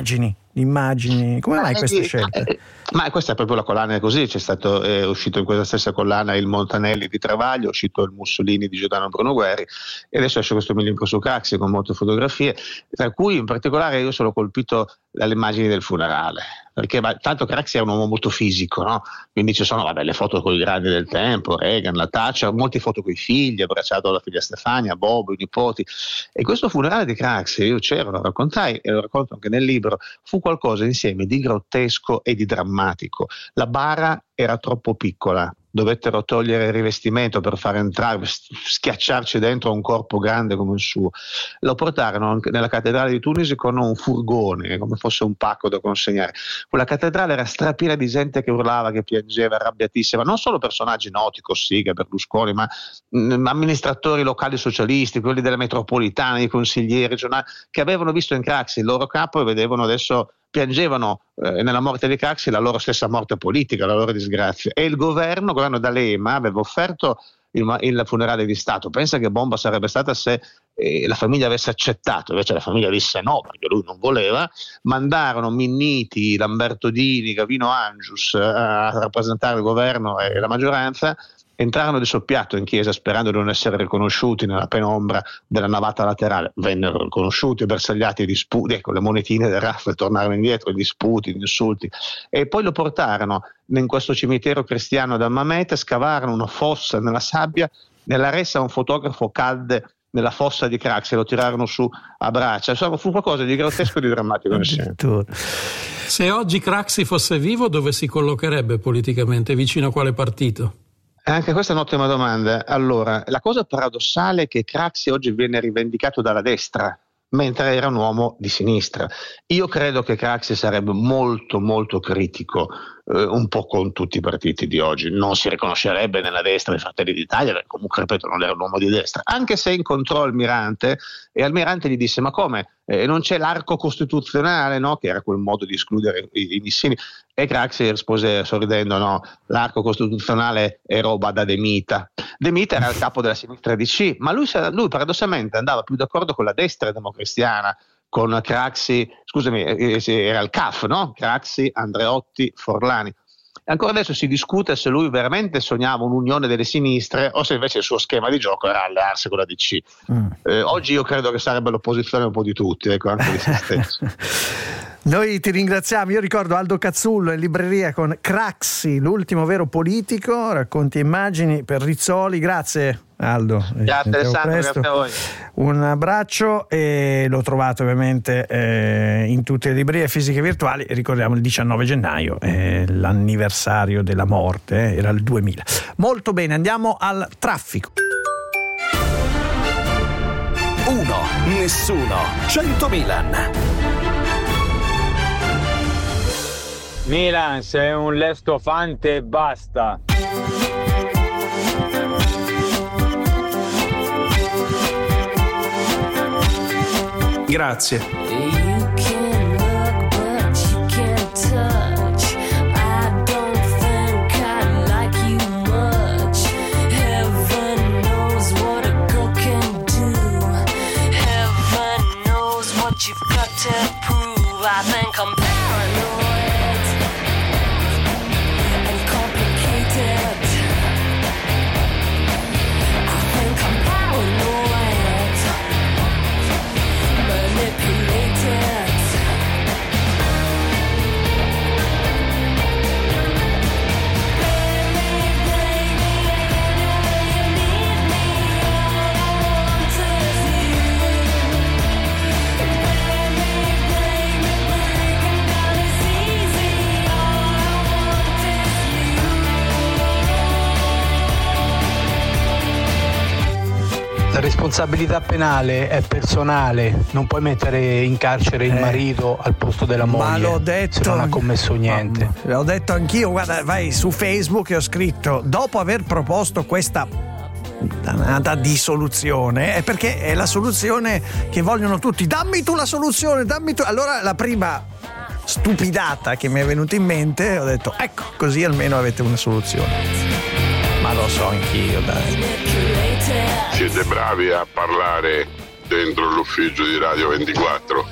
immagini, come mai queste scelte? Eh, ma questa è proprio la collana, è così, c'è stato, è uscito in questa stessa collana il Montanelli di Travaglio, è uscito il Mussolini di Giordano Bruno Guerri e adesso esce questo mio libro su Craxi con molte fotografie, tra cui in particolare io sono colpito dalle immagini del funerale, perché ma, tanto Craxi è un uomo molto fisico, no? Quindi ci sono vabbè, le foto con i grandi del tempo, Reagan, la Thatcher, molte foto con i figli, abbracciato alla figlia Stefania, Bob, i nipoti, e questo funerale di Craxi, io c'ero, lo raccontai e lo racconto anche nel libro, fu qualcosa insieme di grottesco e di drammatico. La bara era troppo piccola, dovettero togliere il rivestimento per far entrare, schiacciarci dentro un corpo grande come il suo. Lo portarono nella cattedrale di Tunisi con un furgone, come fosse un pacco da consegnare. Quella cattedrale era strapiena di gente che urlava, che piangeva, arrabbiatissima, non solo personaggi noti, Cossiga, Berlusconi, ma mh, amministratori locali socialisti, quelli della metropolitana, i consiglieri regionali, che avevano visto in Craxi il loro capo e vedevano adesso, piangevano eh, nella morte di Craxi la loro stessa morte politica, la loro disgrazia. E il governo, il governo D'Alema aveva offerto il, il funerale di Stato. Pensa che bomba sarebbe stata se eh, la famiglia avesse accettato, invece la famiglia disse no, perché lui non voleva. Mandarono Minniti, Lamberto Dini, Gavino Angius eh, a rappresentare il governo e la maggioranza. Entrarono di soppiatto in chiesa sperando di non essere riconosciuti nella penombra della navata laterale. Vennero riconosciuti, bersagliati di sputi, ecco, le monetine del raffle tornarono indietro, gli sputi, gli insulti, e poi lo portarono in questo cimitero cristiano ad Hammamet, scavarono una fossa nella sabbia, nella ressa un fotografo cadde nella fossa di Craxi, lo tirarono su a braccia. Insomma, fu qualcosa di grottesco e di drammatico insieme. Se oggi Craxi fosse vivo, dove si collocherebbe politicamente? Vicino a quale partito? Anche questa è un'ottima domanda. Allora, la cosa paradossale è che Craxi oggi viene rivendicato dalla destra, mentre era un uomo di sinistra. Io credo che Craxi sarebbe molto molto critico eh, un po' con tutti i partiti di oggi, non si riconoscerebbe nella destra dei Fratelli d'Italia, perché comunque ripeto non era un uomo di destra, anche se incontrò Almirante e Almirante gli disse ma come? Eh, non c'è l'arco costituzionale, no? Che era quel modo di escludere i, i missini, e Craxi rispose sorridendo no, l'arco costituzionale è roba da De Mita. De Mita era il capo della sinistra D C, ma lui, lui paradossalmente andava più d'accordo con la destra democristiana, con Craxi, scusami, era il C A F, no? Craxi, Andreotti, Forlani. Ancora adesso si discute se lui veramente sognava un'unione delle sinistre o se invece il suo schema di gioco era allearsi con la D C. Mm. Eh, oggi io credo che sarebbe l'opposizione un po' di tutti, ecco, anche di se stesso. Noi ti ringraziamo, io ricordo Aldo Cazzullo in libreria con Craxi, l'ultimo vero politico, racconti e immagini per Rizzoli. Grazie Aldo. Grazie Alessandro, grazie a voi. Un abbraccio, e lo trovate ovviamente eh, in tutte le librerie fisiche e virtuali. Ricordiamo il diciannove gennaio, eh, l'anniversario della morte, eh, era il duemila. Molto bene, andiamo al traffico. Uno, nessuno, cento Milan. Milan, sei un lestofante e basta. Grazie. La responsabilità penale è personale, non puoi mettere in carcere il eh, marito al posto della moglie, ma l'ho detto, se non ha commesso niente. Ma, l'ho detto anch'io, guarda, vai su Facebook e ho scritto, dopo aver proposto questa danata di soluzione, è perché è la soluzione che vogliono tutti, dammi tu la soluzione, dammi tu. Allora la prima stupidata che mi è venuta in mente, ho detto ecco, così almeno avete una soluzione. Ma lo so anch'io, dai. Siete bravi a parlare dentro l'ufficio di Radio ventiquattro.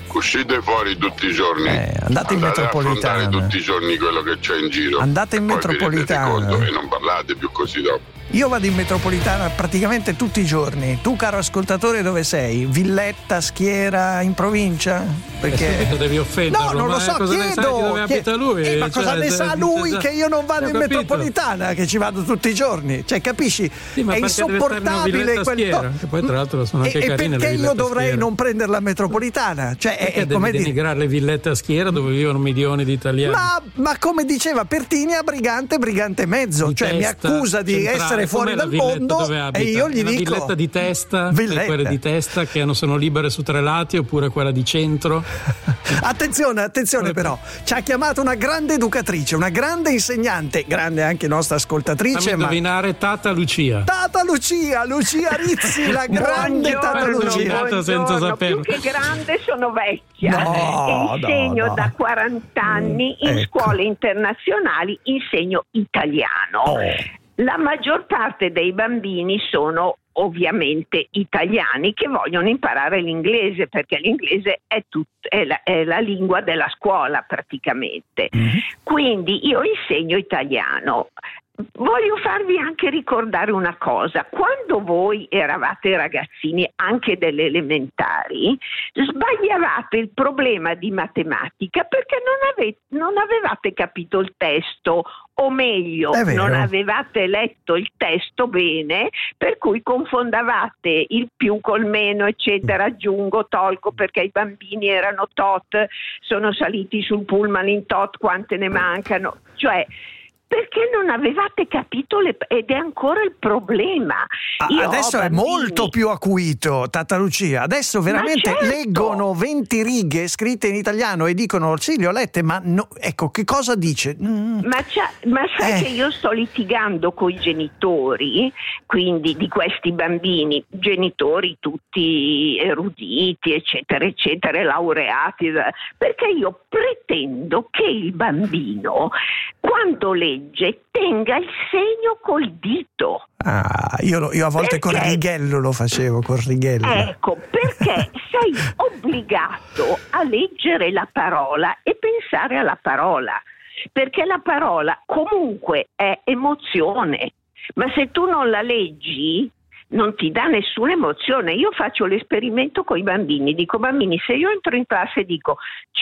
uscite fuori tutti i giorni, eh, andate in metropolitana, a affrontare tutti i giorni quello che c'è in giro, andate in poi metropolitana vi rendete conto e non parlate più così dopo. Io vado in metropolitana praticamente tutti i giorni. Tu, caro ascoltatore, dove sei? Villetta, Schiera, in provincia? Perché eh, devi offenderlo. No, non ma lo so, cosa chiedo. Ne sai di dove abita lui? Eh, ma cioè, cosa ne sa lui che io non vado in capito. metropolitana, che ci vado tutti i giorni? Cioè, capisci? Sì, ma è insopportabile quel Schiera, che poi tra l'altro sono anche e, carine e perché le io dovrei Schiera. non prendere la metropolitana? Cioè, perché è, è come devi denigrare le villette a Schiera dove vivono milioni di italiani? Ma, ma come diceva Pertini, a brigante, brigante mezzo. Di cioè, mi accusa di centrale. essere fuori dal mondo e io gli una dico villetta di testa, villetta. quelle di testa che non sono libere su tre lati, oppure quella di centro. Attenzione, attenzione però, ci ha chiamato una grande educatrice, una grande insegnante, grande anche nostra ascoltatrice. Fammi ma... indovinare, Tata Lucia. Tata Lucia, Lucia Rizzi, la grande buongiorno, Tata Lucia. Buongiorno, senza saperlo. più che grande sono vecchia. No, insegno no, no. da quaranta anni in ecco. scuole internazionali, insegno italiano. Oh. La maggior parte dei bambini sono ovviamente italiani che vogliono imparare l'inglese, perché l'inglese è, tut- è, la, è la lingua della scuola praticamente. Mm-hmm. Quindi io insegno italiano. Voglio farvi anche ricordare una cosa: quando voi eravate ragazzini, anche delle elementari, sbagliavate il problema di matematica perché non, ave- non avevate capito il testo, o meglio, non avevate letto il testo bene, per cui confondavate il più col meno, eccetera, aggiungo, tolgo, perché i bambini erano tot, sono saliti sul pullman in tot, quante ne mancano, cioè perché non avevate capito le... ed è ancora il problema. Io adesso è bambini... molto più acuito, Tata Lucia. Adesso veramente certo. leggono venti righe scritte in italiano e dicono sì, le ho lette, ma no, ecco, che cosa dice? Mm. Ma, ma sai eh. che io sto litigando con i genitori, quindi di questi bambini, genitori tutti eruditi, eccetera, eccetera, laureati, perché io pretendo che il bambino, quando legge, tenga il segno col dito. Ah, io, io a volte perché? Col righello lo facevo, col righello. Ecco, perché sei obbligato a leggere la parola e pensare alla parola, perché la parola comunque è emozione, ma se tu non la leggi non ti dà nessuna emozione. Io faccio l'esperimento con i bambini, dico: bambini, se io entro in classe e dico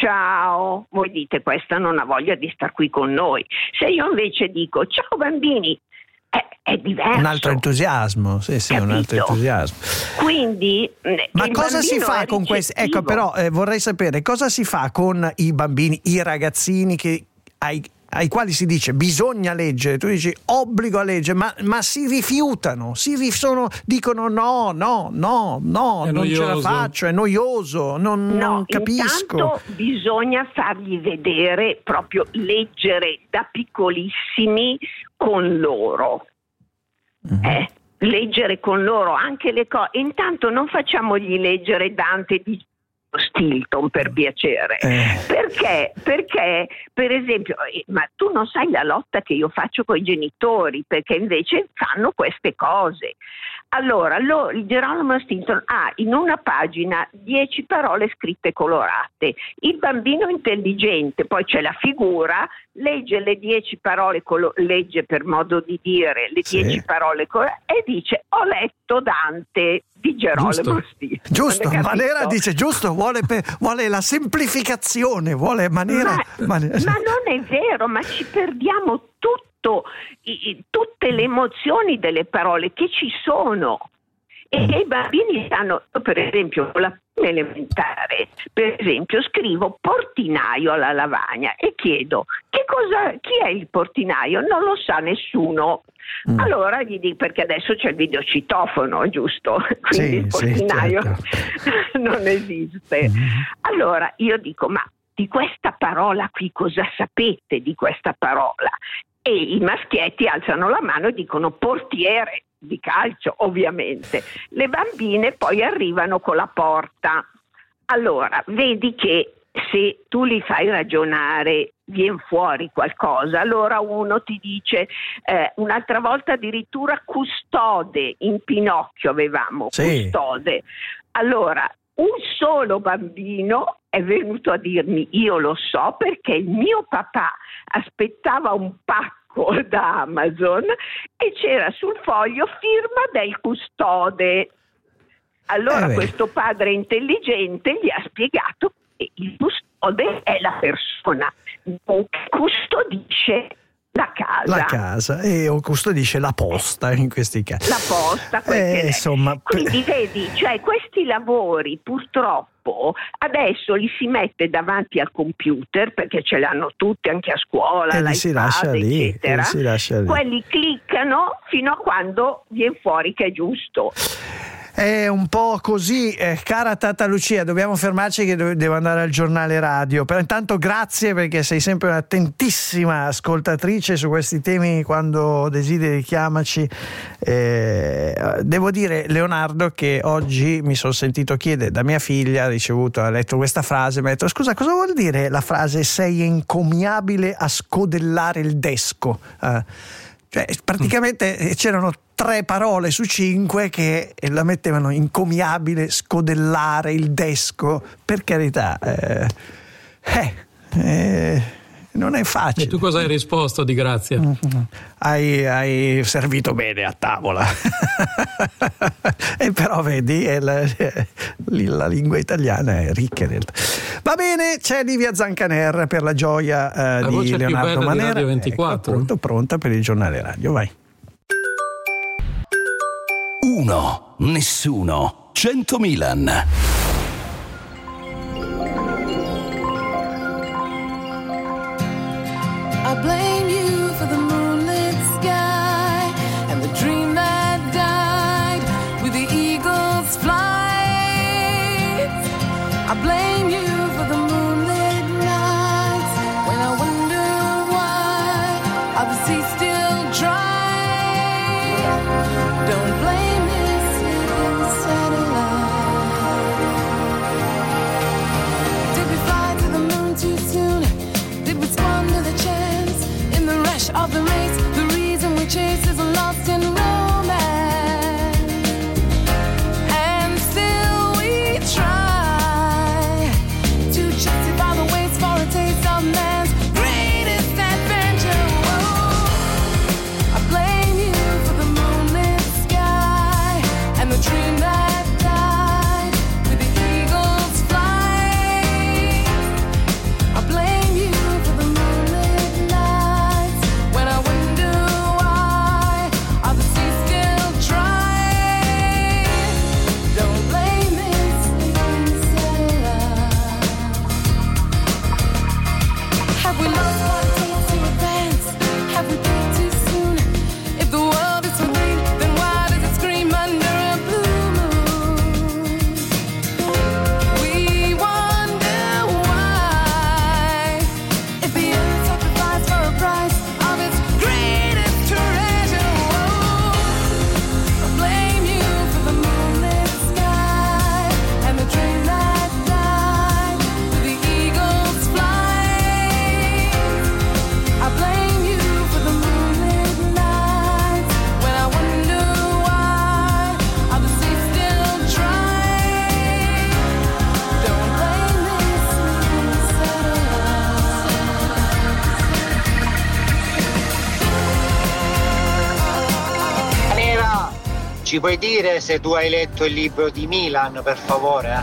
ciao, voi dite questa non ha voglia di star qui con noi. Se io invece dico ciao bambini, è, è diverso. Un altro entusiasmo, sì, sì, Capito? un altro entusiasmo. Quindi, ma cosa si fa con questi? Ecco, però eh, vorrei sapere cosa si fa con i bambini, i ragazzini che ai ai quali si dice bisogna leggere, tu dici obbligo a leggere, ma, ma si rifiutano, si rif- sono, dicono no, no, no, no, è non noioso. ce la faccio, è noioso, non, no, non capisco. Intanto bisogna fargli vedere, proprio leggere da piccolissimi con loro. Mm-hmm. Eh, leggere con loro anche le cose. Intanto non facciamogli leggere Dante di Stilton, per piacere, eh. perché perché per esempio, ma tu non sai la lotta che io faccio con i genitori, perché invece fanno queste cose. Allora, lo, il Geronimo Stilton ha in una pagina dieci parole scritte colorate. Il bambino intelligente, poi c'è la figura, legge le dieci parole, colo- legge per modo di dire le sì. dieci parole colorate e dice: ho letto Dante di Geronimo Stilton. Giusto, Manera dice giusto, vuole, per, vuole la semplificazione, vuole Manera. Ma, Manera. ma non è vero, ma ci perdiamo tutto. I, tutte le emozioni delle parole che ci sono e, e i bambini stanno, per esempio la prima elementare, per esempio scrivo portinaio alla lavagna e chiedo che cosa, chi è il portinaio? Non lo sa nessuno. Mm. Allora gli dico, perché adesso c'è il videocitofono, giusto? Quindi sì, il portinaio sì, certo. non esiste. Mm. Allora io dico: ma di questa parola qui cosa sapete di questa parola? E i maschietti alzano la mano e dicono portiere di calcio, ovviamente. Le bambine poi arrivano con la porta. Allora, vedi che se tu li fai ragionare viene fuori qualcosa. Allora uno ti dice, eh, un'altra volta addirittura custode, in Pinocchio avevamo, sì. Custode. Allora, un solo bambino è venuto a dirmi: io lo so perché il mio papà aspettava un pacco da Amazon e c'era sul foglio firma del custode. Allora eh questo padre intelligente gli ha spiegato che il custode è la persona che custodisce la casa. La casa e o custodisce la posta in questi casi. La posta, quel eh, che è. Insomma, quindi vedi, cioè questi lavori purtroppo adesso li si mette davanti al computer perché ce l'hanno tutti anche a scuola, e li si lascia lì, eccetera. e si lascia lì. Quelli cliccano fino a quando viene fuori che è giusto. È un po' così, eh, cara Tata Lucia, dobbiamo fermarci che do- devo andare al giornale radio. Però intanto grazie, perché sei sempre un'attentissima ascoltatrice su questi temi. Quando desideri chiamaci. Eh, devo dire, Leonardo, che oggi mi sono sentito chiedere da mia figlia, ha ricevuto, ha letto questa frase, mi ha detto: scusa, cosa vuol dire la frase sei encomiabile a scodellare il desco? Eh, cioè praticamente c'erano tre parole su cinque che la mettevano encomiabile, scodellare il desco. Per carità, eh, eh, eh, non è facile. E tu cosa hai risposto di Grazia? Mm-hmm. Hai, hai servito bene a tavola. E però vedi, è la, la lingua italiana è ricca. Va bene, c'è Livia Zancaner per la gioia eh, la di Leonardo Manera. Di Radio ventiquattro. Ecco, appunto, pronta per il giornale radio, vai. Uno, nessuno, cento Milan. I blame you for the moonlit sky and the dream that died with the eagle's flight. I blame you for the moonlit nights when I wonder why are the seas still dry. Don't blame this little satellite. Did we fly to the moon too soon? Did we squander the chance in the rush of the race? The reason we chase is lost in romance, and still we try to justify the waste for a taste of man's greatest adventure. Whoa. I blame you for the moonlit sky and the dream that died with the eagle's flight. I blame you for the moonlit nights when I wonder why are the seas still dry. Don't blame this sleeping satellite. Have we lost what it takes to advance? Have we peaked too soon? If the world is for green, then why does it scream under a blue moon? We wonder why, if the earth sacrificed for a price of its greatest treasure. Whoa. I blame you for the moonlit sky and the dream that died with the eagle's flight. I blame you for the moonlit nights when I wonder why are the seas still dry. Don't blame this sleeping satellite. Manera, ci puoi dire se tu hai letto il libro di Milan, per favore?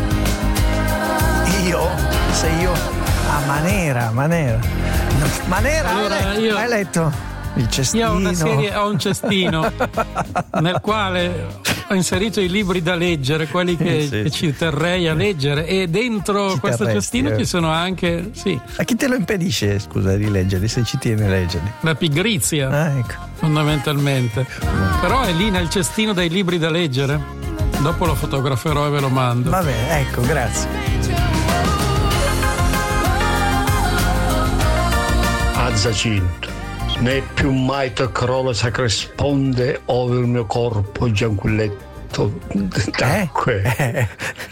Io? Se io? A Manera, Manera. No, Manera, Allora, hai, letto, io- hai letto? Il cestino. Io ho una serie, ho un cestino nel quale ho inserito i libri da leggere, quelli che, Sì, sì, che sì. ci terrei a leggere, e dentro Ci questo terresti, cestino eh. ci sono anche, sì, A chi te lo impedisce, scusa, di leggerli, se ci tieni a leggerli? la pigrizia, Ah, ecco. fondamentalmente. Però è lì nel cestino dei libri da leggere. Dopo lo fotograferò e ve lo mando. Va bene, ecco, grazie. A Zacinto, né più mai toccherò la sacra sponde ove il mio corpo gianculletto d'acque.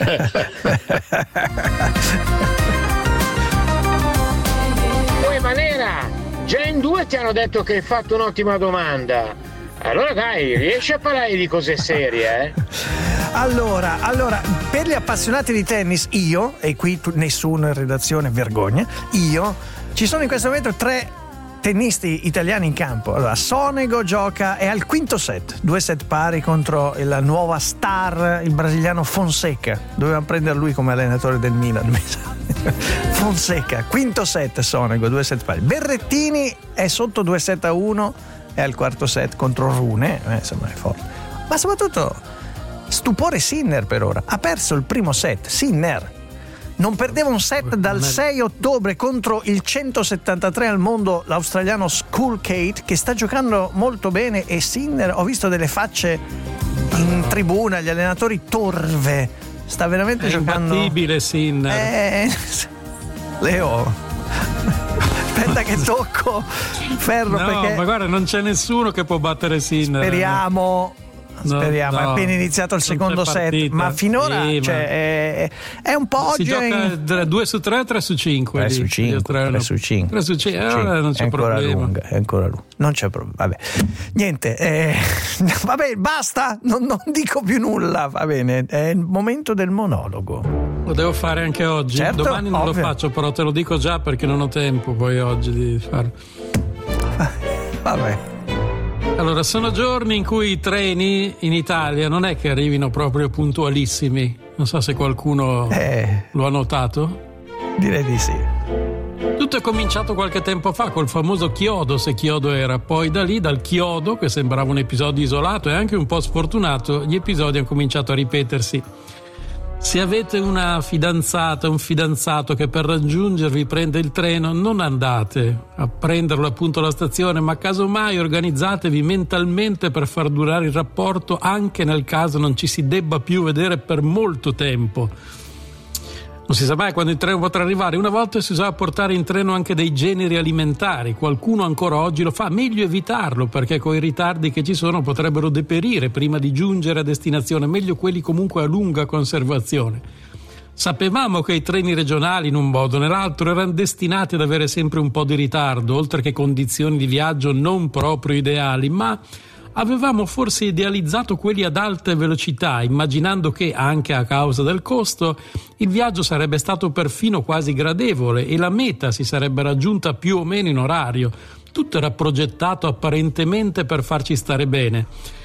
Poi Manera, già in due ti hanno detto che hai fatto un'ottima domanda. Allora dai, riesci a parlare di cose serie, eh? Allora, allora, per gli appassionati di tennis, io, e qui tu, nessuno in redazione vergogna, io, ci sono in questo momento tre tennisti italiani in campo. Allora, Sonego gioca, è al quinto set, due set pari contro la nuova star, il brasiliano Fonseca. Dovevamo prendere lui come allenatore del Milan. Fonseca, quinto set Sonego, due set pari. Berrettini è sotto due set a uno, è al quarto set contro Rune, eh, insomma è forte. Ma soprattutto stupore Sinner per ora, ha perso il primo set. Sinner non perdeva un set dal sei ottobre contro il centosettantatré al mondo, l'australiano Schoolcate, che sta giocando molto bene. E Sinner, ho visto delle facce in tribuna, gli allenatori torve, sta veramente è giocando imbattibile Sinner. eh, Leo, aspetta che tocco ferro, no, perché ma guarda, non c'è nessuno che può battere Sinner. Speriamo. Speriamo, no, è appena iniziato il secondo set, ma finora sì, cioè, ma... è, è un po' si oggi gioca in... due su tre, tre su cinque. tre su cinque, tre su cinque, tre su cinque. Allora non c'è è ancora problema. lunga, è ancora lunga. Non c'è problema. Vabbè, niente. Eh, vabbè, basta. Non, non dico più nulla. Va bene. È il momento del monologo. Lo devo fare anche oggi. Certo, domani non ovvio. lo faccio, però te lo dico già perché non ho tempo poi oggi di farlo. Vabbè. Allora, sono giorni in cui i treni in Italia non è che arrivino proprio puntualissimi. Non so se qualcuno eh, lo ha notato. Direi di sì. Tutto è cominciato qualche tempo fa col famoso chiodo, se chiodo era. Poi da lì, dal chiodo, che sembrava un episodio isolato e anche un po' sfortunato, gli episodi hanno cominciato a ripetersi. Se avete una fidanzata, un fidanzato che per raggiungervi prende il treno, non andate a prenderlo appunto alla stazione, ma casomai organizzatevi mentalmente per far durare il rapporto anche nel caso non ci si debba più vedere per molto tempo. Non si sa mai quando il treno potrà arrivare. Una volta si usava portare in treno anche dei generi alimentari, qualcuno ancora oggi lo fa, meglio evitarlo perché con i ritardi che ci sono potrebbero deperire prima di giungere a destinazione, meglio quelli comunque a lunga conservazione. Sapevamo che i treni regionali in un modo o nell'altro erano destinati ad avere sempre un po' di ritardo, oltre che condizioni di viaggio non proprio ideali, ma avevamo forse idealizzato quelli ad alte velocità, immaginando che, anche a causa del costo, il viaggio sarebbe stato perfino quasi gradevole e la meta si sarebbe raggiunta più o meno in orario. Tutto era progettato apparentemente per farci stare bene.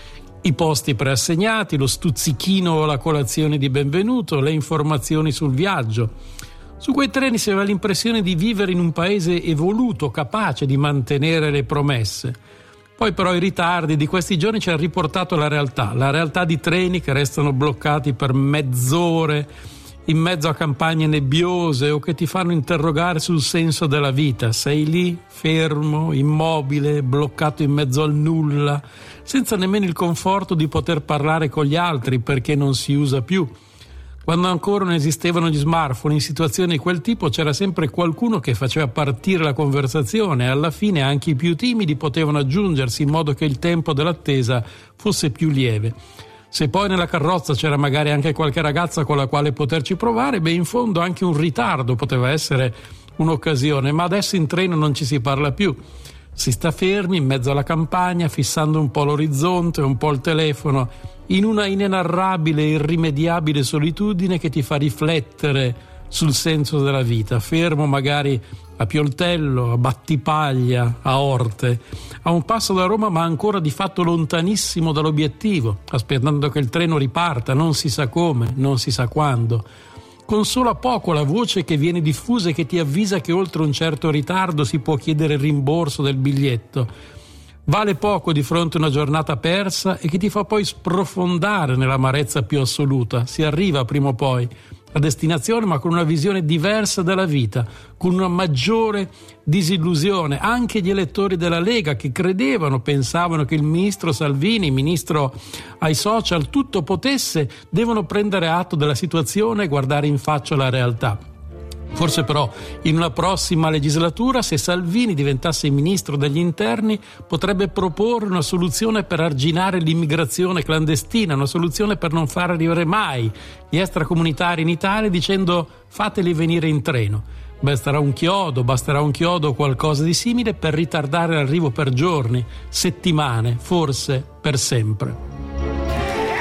I posti preassegnati, lo stuzzichino o la colazione di benvenuto, le informazioni sul viaggio. Su quei treni si aveva l'impressione di vivere in un paese evoluto, capace di mantenere le promesse. Poi però i ritardi di questi giorni ci hanno riportato la realtà, la realtà di treni che restano bloccati per mezz'ore in mezzo a campagne nebbiose o che ti fanno interrogare sul senso della vita. Sei lì, fermo, immobile, bloccato in mezzo al nulla, senza nemmeno il conforto di poter parlare con gli altri perché non si usa più. Quando ancora non esistevano gli smartphone, in situazioni di quel tipo c'era sempre qualcuno che faceva partire la conversazione e alla fine anche i più timidi potevano aggiungersi in modo che il tempo dell'attesa fosse più lieve. Se poi nella carrozza c'era magari anche qualche ragazza con la quale poterci provare, beh, in fondo anche un ritardo poteva essere un'occasione, ma adesso in treno non ci si parla più. Si sta fermi in mezzo alla campagna, fissando un po' l'orizzonte, un po' il telefono, in una inenarrabile e irrimediabile solitudine che ti fa riflettere sul senso della vita, fermo magari a Pioltello, a Battipaglia, a Orte, a un passo da Roma ma ancora di fatto lontanissimo dall'obiettivo, aspettando che il treno riparta, non si sa come, non si sa quando. Consola poco la voce che viene diffusa e che ti avvisa che oltre un certo ritardo si può chiedere il rimborso del biglietto. Vale poco di fronte a una giornata persa e che ti fa poi sprofondare nell'amarezza più assoluta. Si arriva prima o poi a destinazione ma con una visione diversa della vita, con una maggiore disillusione. Anche gli elettori della Lega che credevano, pensavano che il ministro Salvini, ministro ai social, tutto potesse, devono prendere atto della situazione e guardare in faccia la realtà. Forse però in una prossima legislatura, se Salvini diventasse ministro degli interni, potrebbe proporre una soluzione per arginare l'immigrazione clandestina, una soluzione per non far arrivare mai gli extracomunitari in Italia dicendo fateli venire in treno. Basterà un chiodo, basterà un chiodo o qualcosa di simile per ritardare l'arrivo per giorni, settimane, forse per sempre.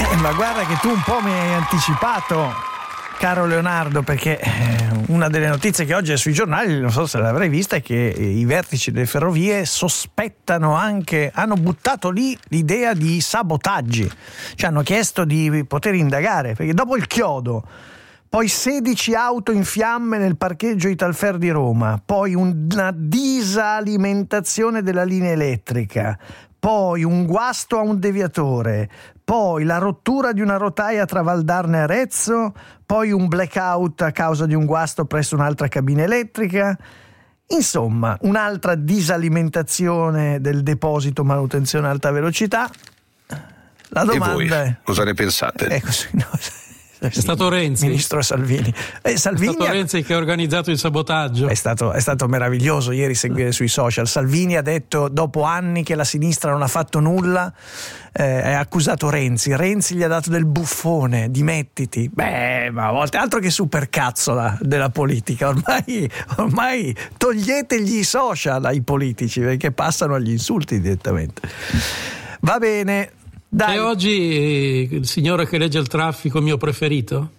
Eh, ma guarda che tu un po' mi hai anticipato, caro Leonardo, perché una delle notizie che oggi è sui giornali, non so se l'avrai vista, è che i vertici delle ferrovie sospettano anche, hanno buttato lì l'idea di sabotaggi, cioè hanno chiesto di poter indagare, perché dopo il chiodo, poi sedici auto in fiamme nel parcheggio Italfer di Roma, poi una disalimentazione della linea elettrica, poi un guasto a un deviatore, poi la rottura di una rotaia tra Valdarno e Arezzo, poi un blackout a causa di un guasto presso un'altra cabina elettrica. Insomma, un'altra disalimentazione del deposito manutenzione alta velocità. La domanda e voi, è... cosa ne pensate? È così, no. È stato Renzi. Ministro Salvini. Eh, Salvini è stato Renzi che ha organizzato il sabotaggio. È stato, è stato meraviglioso ieri seguire sui social. Salvini ha detto, dopo anni che la sinistra non ha fatto nulla, eh, ha accusato Renzi. Renzi gli ha dato del buffone, dimettiti. Beh, ma a volte altro che supercazzola della politica. Ormai, ormai toglietegli i social ai politici, perché passano agli insulti direttamente. Va bene. Dai. E oggi il signore che legge il traffico mio preferito?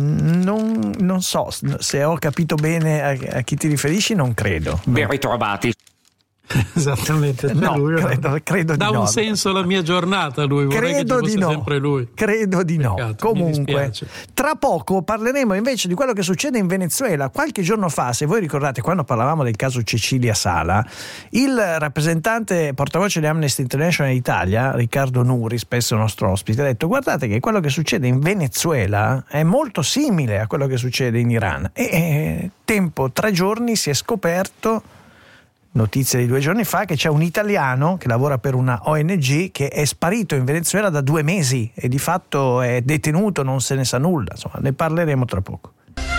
Non, non so, se ho capito bene a, a chi ti riferisci, non credo. Ben ritrovati. Esattamente. No, lui credo, credo dà di no. un senso alla mia giornata lui, vorrei credo che ci fosse di no. sempre lui. Credo di no. Peccato, Comunque, tra poco parleremo invece di quello che succede in Venezuela. Qualche giorno fa, se voi ricordate, quando parlavamo del caso Cecilia Sala, il rappresentante portavoce di Amnesty International Italia, Riccardo Nuri, spesso nostro ospite, ha detto: guardate che quello che succede in Venezuela è molto simile a quello che succede in Iran. E eh, tempo, tre giorni, si è scoperto, notizia di due giorni fa, che c'è un italiano che lavora per una O N G che è sparito in Venezuela da due mesi e di fatto è detenuto, non se ne sa nulla. Insomma, ne parleremo tra poco.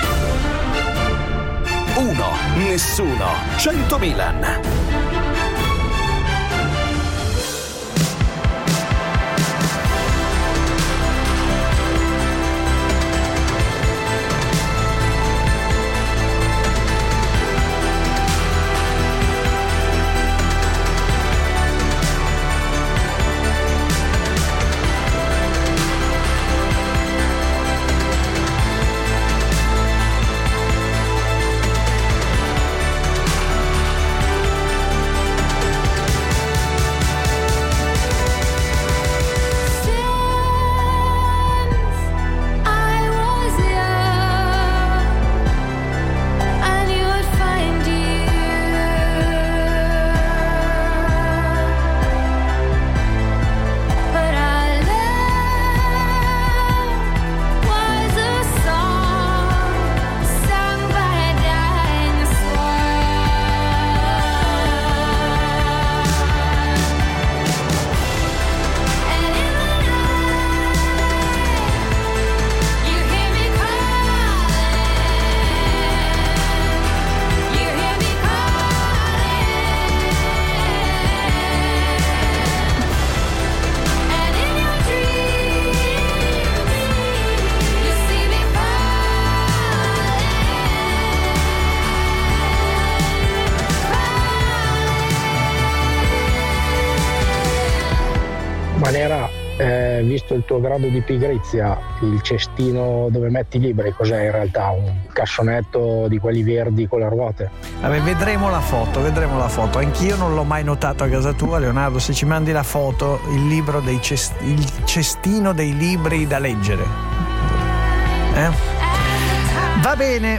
Uno, nessuno, cento Milan. Manera, eh, visto il tuo grado di pigrizia, il cestino dove metti i libri cos'è in realtà? Un cassonetto di quelli verdi con le ruote? Vabbè, vedremo la foto, vedremo la foto. Anch'io non l'ho mai notato a casa tua, Leonardo. Se ci mandi la foto, il libro dei cest- il cestino dei libri da leggere. Eh? Va bene.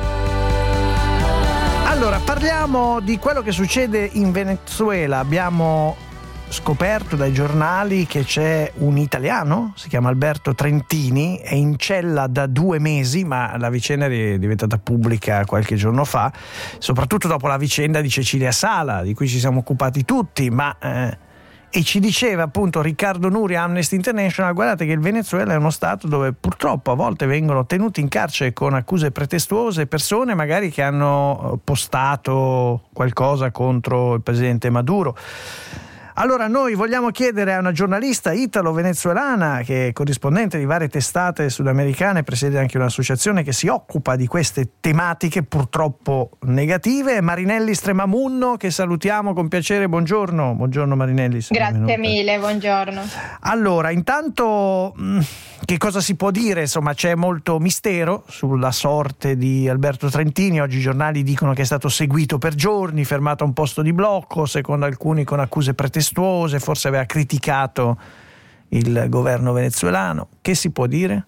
Allora, parliamo di quello che succede in Venezuela. Abbiamo scoperto dai giornali che c'è un italiano, si chiama Alberto Trentini, è in cella da due mesi, ma la vicenda è diventata pubblica qualche giorno fa, soprattutto dopo la vicenda di Cecilia Sala, di cui ci siamo occupati tutti, ma eh, e ci diceva appunto Riccardo Nuri, Amnesty International: guardate che il Venezuela è uno stato dove purtroppo a volte vengono tenuti in carcere con accuse pretestuose persone magari che hanno postato qualcosa contro il presidente Maduro. Allora noi vogliamo chiedere a una giornalista italo-venezuelana che è corrispondente di varie testate sudamericane, presiede anche un'associazione che si occupa di queste tematiche purtroppo negative, Marinelli Stremamunno, che salutiamo con piacere. Buongiorno, buongiorno Marinelli. Grazie mille, buongiorno. Allora, intanto che cosa si può dire? Insomma, c'è molto mistero sulla sorte di Alberto Trentini. Oggi i giornali dicono che è stato seguito per giorni, fermato a un posto di blocco, secondo alcuni con accuse pretestuose, forse aveva criticato il governo venezuelano. Che si può dire?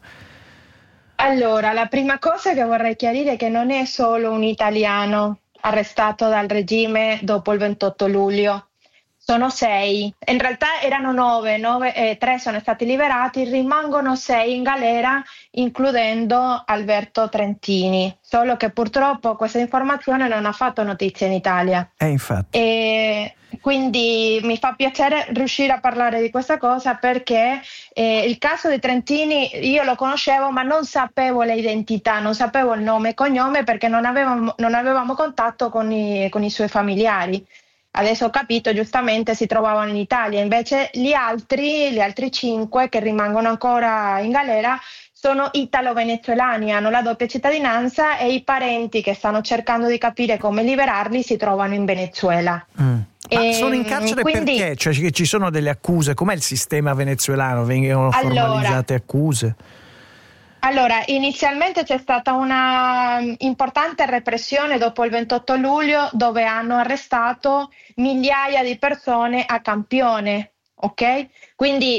Allora, la prima cosa che vorrei chiarire è che non è solo un italiano arrestato dal regime dopo il ventotto luglio. Sono sei, in realtà erano nove, nove eh, tre sono stati liberati, rimangono sei in galera, includendo Alberto Trentini, solo che purtroppo questa informazione non ha fatto notizia in Italia. Eh, infatti. E quindi mi fa piacere riuscire a parlare di questa cosa, perché eh, il caso di Trentini io lo conoscevo, ma non sapevo le identità, non sapevo il nome e cognome, perché non avevamo, non avevamo contatto con i, con i suoi familiari. Adesso ho capito, giustamente si trovavano in Italia, invece gli altri, gli altri cinque che rimangono ancora in galera sono italo-venezuelani, hanno la doppia cittadinanza e i parenti che stanno cercando di capire come liberarli si trovano in Venezuela. Mm. Ma E, sono in carcere quindi, perché? Cioè che ci sono delle accuse? Com'è il sistema venezuelano? Vengono formalizzate allora, accuse? Allora, inizialmente c'è stata una importante repressione dopo il ventotto luglio, dove hanno arrestato migliaia di persone a campione, ok? Quindi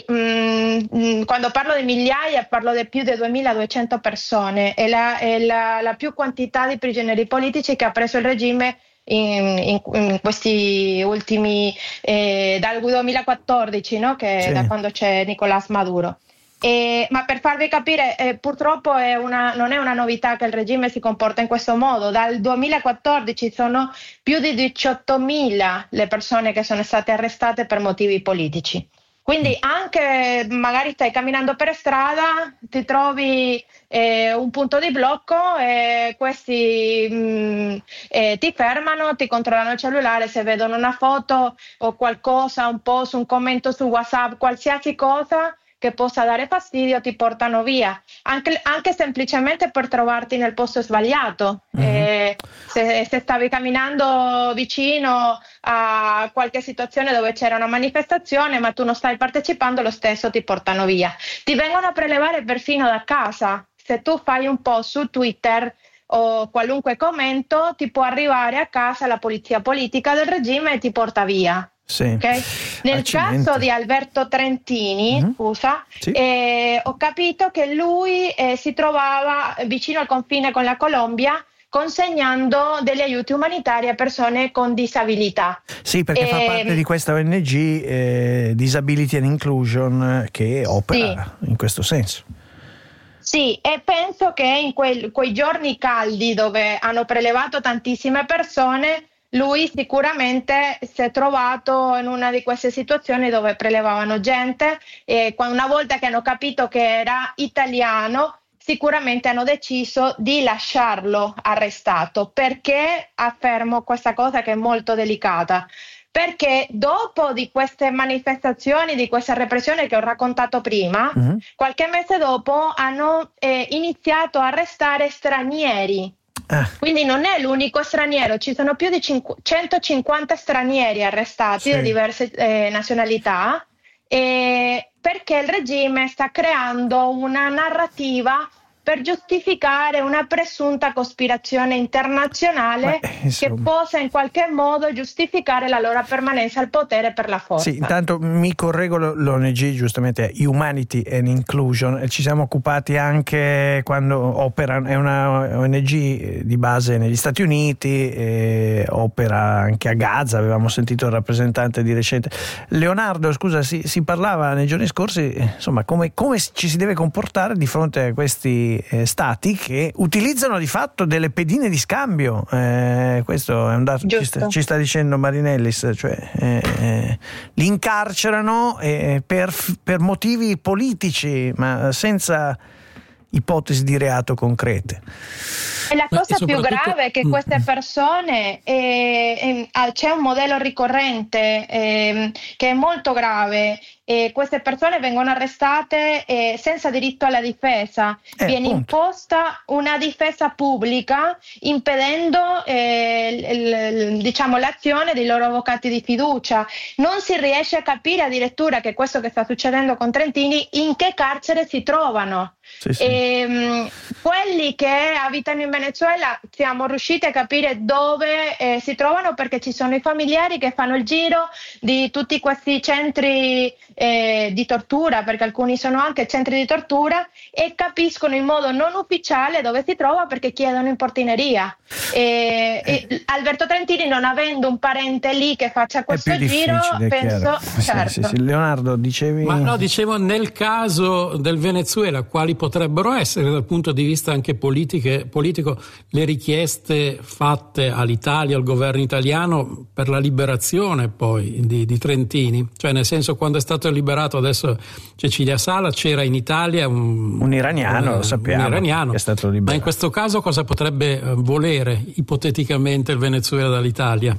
mh, quando parlo di migliaia parlo di più di duemiladuecento persone, è, la, è la, la più quantità di prigionieri politici che ha preso il regime in, in, in questi ultimi, eh, dal duemilaquattordici, no? Che Sì. da quando c'è Nicolás Maduro. Eh, ma per farvi capire, eh, purtroppo è una, non è una novità che il regime si comporta in questo modo. Dal duemilaquattordici sono più di diciottomila le persone che sono state arrestate per motivi politici. Quindi anche magari stai camminando per strada, ti trovi eh, un punto di blocco e questi mh, eh, ti fermano, ti controllano il cellulare, se vedono una foto o qualcosa, un post, un commento su WhatsApp, qualsiasi cosa che possa dare fastidio, ti portano via, anche, anche semplicemente per trovarti nel posto sbagliato. Mm-hmm. Eh, se, se stavi camminando vicino a qualche situazione dove c'era una manifestazione ma tu non stai partecipando, lo stesso ti portano via. Ti vengono a prelevare perfino da casa. Se tu fai un post su Twitter o qualunque commento, ti può arrivare a casa la polizia politica del regime e ti porta via. Sì. Okay? Nel Accidenti. caso di Alberto Trentini, mm-hmm. scusa, Sì. eh, ho capito che lui eh, si trovava vicino al confine con la Colombia consegnando degli aiuti umanitari a persone con disabilità. Sì, perché E, fa parte di questa O N G, eh, Disability and Inclusion, che opera sì. in questo senso. Sì, e penso che in quel, quei giorni caldi dove hanno prelevato tantissime persone, lui sicuramente si è trovato in una di queste situazioni dove prelevavano gente e una volta che hanno capito che era italiano, sicuramente hanno deciso di lasciarlo arrestato. Perché affermo questa cosa che è molto delicata? Perché dopo di queste manifestazioni, di questa repressione che ho raccontato prima, mm-hmm. qualche mese dopo hanno eh, iniziato a arrestare stranieri. Ah. Quindi non è l'unico straniero, ci sono più di centocinquanta stranieri arrestati sì. di diverse eh, nazionalità, eh, perché il regime sta creando una narrativa per giustificare una presunta cospirazione internazionale Beh, che possa in qualche modo giustificare la loro permanenza al potere per la forza. Sì, intanto mi correggo, l'O N G giustamente è Humanity and Inclusion, e ci siamo occupati anche quando opera, è una O N G di base negli Stati Uniti, e opera anche a Gaza, avevamo sentito il rappresentante di recente. Leonardo, scusa, si, si parlava nei giorni scorsi, insomma, come, come ci si deve comportare di fronte a questi Eh, stati che utilizzano di fatto delle pedine di scambio. Eh, questo è un dato ci sta, ci sta dicendo Marinellis, cioè eh, eh, li incarcerano eh, per, per motivi politici, ma senza ipotesi di reato concrete. E la Ma cosa più soprattutto- grave è che queste persone, eh, eh, ah, c'è un modello ricorrente eh, che è molto grave. E queste persone vengono arrestate eh, senza diritto alla difesa. Eh, Viene appunto. imposta una difesa pubblica impedendo eh, il- il- diciamo, l'azione dei loro avvocati di fiducia. Non si riesce a capire addirittura che questo che sta succedendo con Trentini in che carcere si trovano. Sì, sì. E, mh, quelli che abitano in Venezuela siamo riusciti a capire dove eh, si trovano, perché ci sono i familiari che fanno il giro di tutti questi centri eh, di tortura, perché alcuni sono anche centri di tortura, e capiscono in modo non ufficiale dove si trova perché chiedono in portineria. E, e Alberto Trentini, non avendo un parente lì che faccia questo è più giro, difficile, penso chiaro. certo. Sì, sì, sì. Leonardo, dicevi... Ma no, dicevo, nel caso del Venezuela, quali potrebbero essere dal punto di vista anche politiche, politico le richieste fatte all'Italia, al governo italiano per la liberazione poi di, di Trentini? Cioè, nel senso, quando è stato liberato adesso Cecilia Sala, c'era in Italia un, Un iraniano, un, lo sappiamo, un iraniano. che è stato liberato. Ma in questo caso cosa potrebbe eh, volere ipoteticamente il Venezuela dall'Italia?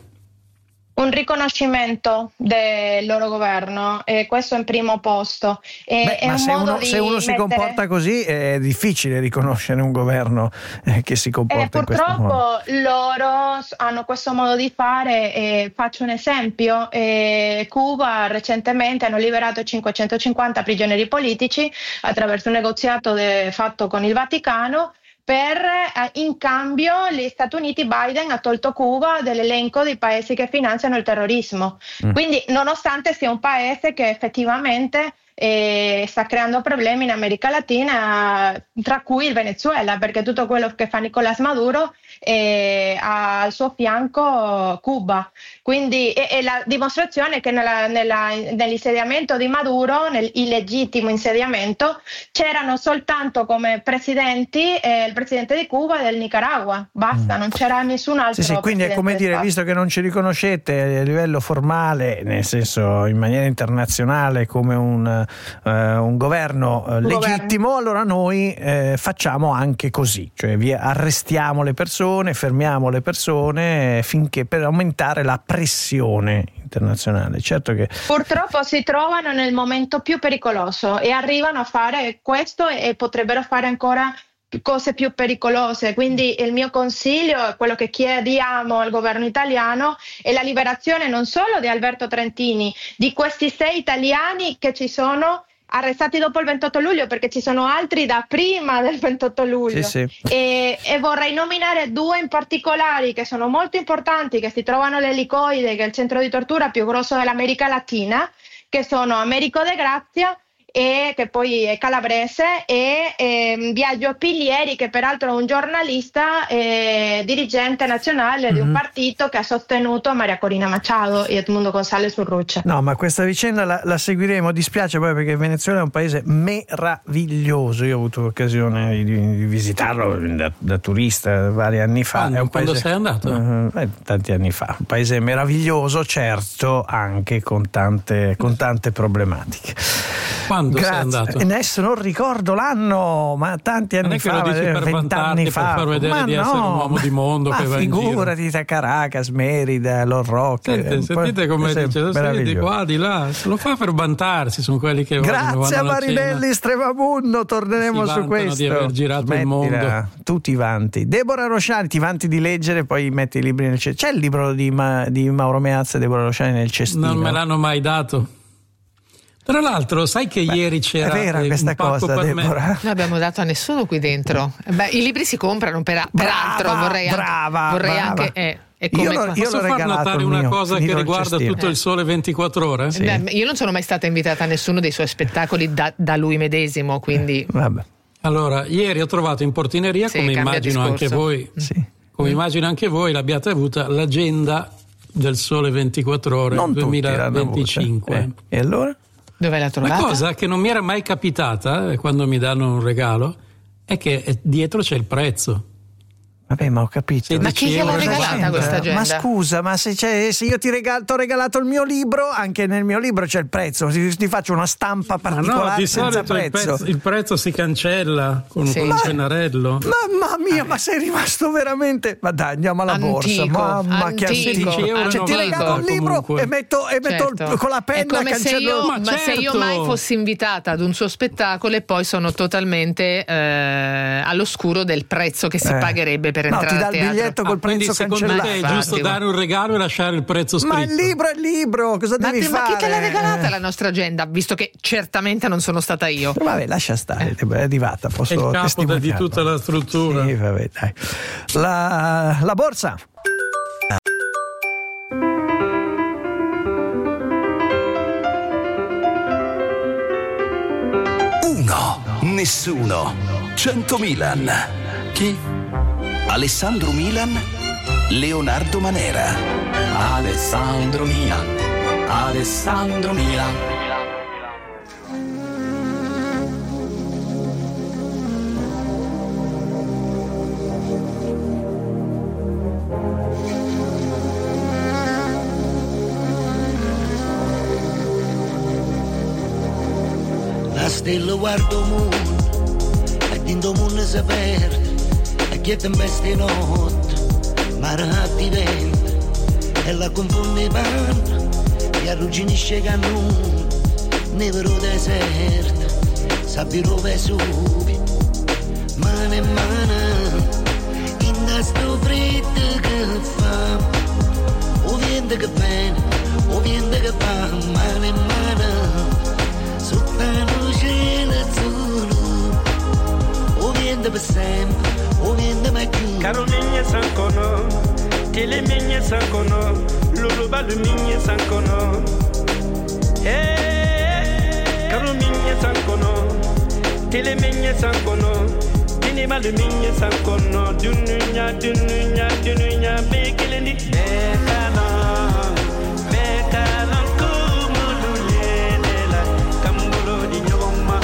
Un riconoscimento del loro governo, e questo è in primo posto. E, Beh, è ma un se modo uno, di se uno si mettere- comporta così è difficile riconoscere un governo eh, che si Eh, comporta in questo modo. purtroppo loro s- hanno questo modo di fare. E faccio un esempio: eh, Cuba recentemente hanno liberato cinquecentocinquanta prigionieri politici attraverso un negoziato de- fatto con il Vaticano. Per, eh, in cambio gli Stati Uniti, Biden ha tolto Cuba dall'elenco dei paesi che finanziano il terrorismo. Mm. Quindi, nonostante sia un paese che effettivamente eh, sta creando problemi in America Latina, tra cui il Venezuela, perché tutto quello che fa Nicolás Maduro eh, ha al suo fianco Cuba. Quindi è, è la dimostrazione che nella, nella, nell'insediamento di Maduro, nel illegittimo insediamento, c'erano soltanto come presidenti eh, il presidente di Cuba e del Nicaragua. Basta, non c'era nessun altro. Sì, sì, quindi è come presidente dire, del visto che non ci riconoscete a livello formale, nel senso in maniera internazionale, come un, eh, un governo eh, legittimo, allora noi eh, facciamo anche così, cioè vi arrestiamo le persone, fermiamo le persone eh, finché, per aumentare la pressione internazionale. Certo che Purtroppo si trovano nel momento più pericoloso e arrivano a fare questo, e potrebbero fare ancora cose più pericolose. Quindi il mio consiglio, quello che chiediamo al governo italiano, è la liberazione non solo di Alberto Trentini, di questi sei italiani che ci sono arrestati dopo il ventotto luglio, perché ci sono altri da prima del ventotto luglio. Sì, sì. E, e vorrei nominare due in particolari che sono molto importanti, che si trovano all'Elicoide, che è il centro di tortura più grosso dell'America Latina, che sono Americo De Grazia, e che poi è calabrese, e ehm, Biagio Piglieri, che peraltro è un giornalista e dirigente nazionale di un Mhm. partito che ha sostenuto Maria Corina Machado e Edmundo González Urrutia. no, ma questa vicenda la, la seguiremo. Dispiace poi perché il Venezuela è un paese meraviglioso. Io ho avuto l'occasione di, di visitarlo da, da turista vari anni fa. Quando? È un Quando paese, sei andato? Eh, tanti anni fa. Un paese meraviglioso, certo, anche con tante, con tante problematiche. Quando sei Grazie. andato? E adesso non ricordo l'anno, ma tanti Non anni è che fa, lo dici per vent'anni vantarti, fa. per far vedere Ma di essere no, un uomo di mondo ma che va in giro. figurati, da Caracas, Merida, L'Orroque. Sente, sentite come dice, senti di qua, di là, se lo fa per vantarsi, sono quelli che Grazie vanno a alla Marinelli cena. Stremamundo, torneremo Si su vantano questo. di aver girato il Smettila, mondo. tu ti vanti. Deborah Rosciani, ti vanti di leggere, poi metti i libri nel cestino. C'è il libro di, Ma- di Mauro Meazza e Deborah Rosciani nel cestino? Non me l'hanno mai dato. Tra l'altro, sai che Beh, ieri c'era è vera eh, questa un pacco cosa, per Deborah? me. Non abbiamo dato a nessuno qui dentro. Beh, i libri si comprano, per, peraltro Brava, vorrei anche, brava, vorrei brava. anche eh, è come Io lo- qua. io Posso l'ho far regalato notare il una mio, cosa finito che il riguarda cestino. tutto il Sole ventiquattro ore? Sì. Beh, io non sono mai stata invitata a nessuno dei suoi spettacoli da, da lui medesimo, quindi Vabbè. Allora, ieri ho trovato in portineria, Sì, come cambia immagino anche discorso. voi, Sì. come immagino anche voi l'abbiate avuta, l'agenda del Sole ventiquattro ore Non tutti l'hanno duemilaventicinque. avuta. Eh, E allora? dove l'ha La trovata? cosa che non mi era mai capitata eh, quando mi danno un regalo è che eh, dietro c'è il prezzo. Vabbè, ma ho capito. Ma chi gliel'ha regalata questa agenda? Ma scusa, ma se, c'è, se io ti regal, t'ho regalato il mio libro, anche nel mio libro c'è il prezzo. Ti, ti faccio una stampa particolare, no, di senza solito il prezzo. prezzo. Il prezzo si cancella con, Sì. con Ma- un cenarello. Mamma mia, Ah, ma sei rimasto veramente. Ma dai, andiamo alla Antico, borsa. Mamma che antico. antico. Cioè, ti regalo un libro comunque. e metto, e metto il- Certo. con la È penna come se cancello. io, Ma ma se io certo. mai fossi invitata ad un suo spettacolo e poi sono totalmente eh, all'oscuro del prezzo che si Eh. pagherebbe per No, entrare ti dà al il teatro. biglietto col Ah, quindi prezzo secondo cancellato. te è giusto Infatti, dare un regalo e lasciare il prezzo scritto? Ma il libro è il libro, cosa Ma, devi te- ma fare? chi te l'ha regalata la nostra agenda? Visto che certamente non sono stata io. Vabbè, lascia stare, è arrivata, È posso il capo testimoniarlo. di tutta la struttura. Sì, vabbè, dai. La, la borsa. Uno, nessuno, cento Milan. Chi? Alessandro Milan, Leonardo Manera. Alessandro Milan, Alessandro Milan. La stella guardo moon, e dentro moon si perde, e chi tempesta in notte, mare a diventa, e la confonde panna, e arrugginisce cannone, nevero deserto, sabbia vesuvi, mano in mano, in sto freddo che fa, o vento che viene, o vento che va, mano in mano, sotto il cielo azzurro, o vento per sempre, o vento mai più. Caro migna sankono, tele migna sankono, lulu balu migna sankono. Eh, caro migna sankono, tele migna sankono, tele balu migna sankono, dununya dununya dununya bekelendi. Bekana, bekana kumulule lela, kambulo di nyoma.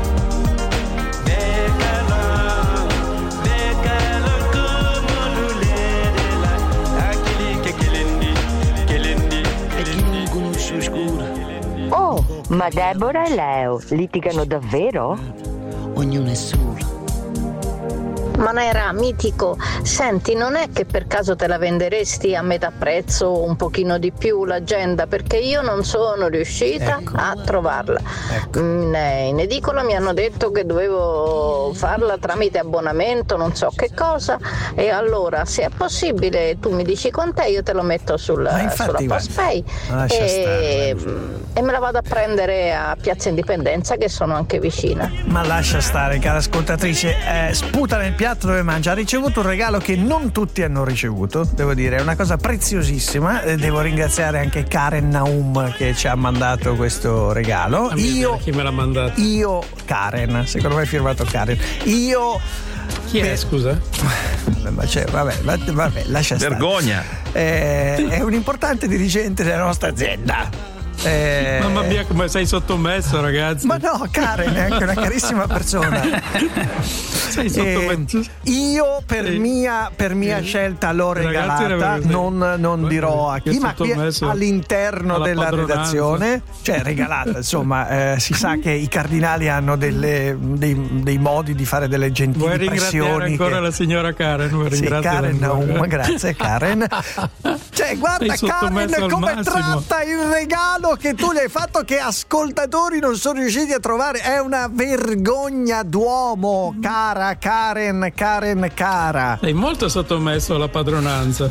Bekana, bekana kumulule lela, akili kekelendi, kelendi, kelendi. E chi non conosce oscura, Oh, ma Deborah e Leo litigano davvero? ognuno è solo. Manera, mitico, senti, non è che per caso te la venderesti a metà prezzo o un pochino di più l'agenda? Perché io non sono riuscita Ecco. a trovarla. Mm, In edicola mi hanno detto che dovevo farla tramite abbonamento, non so che cosa, e allora se è possibile tu mi dici quant'è, io te lo metto sul, Ma infatti, sulla Postpay lascia e, stare. e me la vado a prendere a Piazza Indipendenza, che sono anche vicina. Ma lascia stare, cara ascoltatrice, eh, sputa nel piatto dove mangia. Ha ricevuto un regalo che non tutti hanno ricevuto, devo dire, è una cosa preziosissima. Eh, devo ringraziare anche Karen Naum che ci ha mandato questo regalo. Io, Chi me l'ha mandato? io, Karen, secondo me è firmato Karen. Io. Chi è, scusa? Ma c'è, vabbè, vabbè, vabbè, lascia stare. Vergogna. Eh, è un importante dirigente della nostra azienda. Eh, Mamma mia, come sei sottomesso, ragazzi. Ma no, Karen è anche una carissima persona. Sei sottomesso. Eh, io per Sì. mia, per mia scelta l'ho Ragazzi, regalata, sì. non, non dirò a Che chi, ma qui sottomesso all'interno alla della padronanza. redazione, cioè regalata, insomma, eh, si sa che i cardinali hanno delle, dei, dei modi di fare delle gentili Vuoi ringraziare pressioni. ancora che- la signora Karen? Vuoi Sì, ringraziarla Karen ancora? Naum, grazie Karen. Cioè, guarda Sei sottomesso Karen al come massimo. tratta il regalo che tu le hai fatto, che ascoltatori non sono riusciti a trovare. È una vergogna d'uomo, cara Karen, Karen cara. Sei molto sottomesso alla padronanza.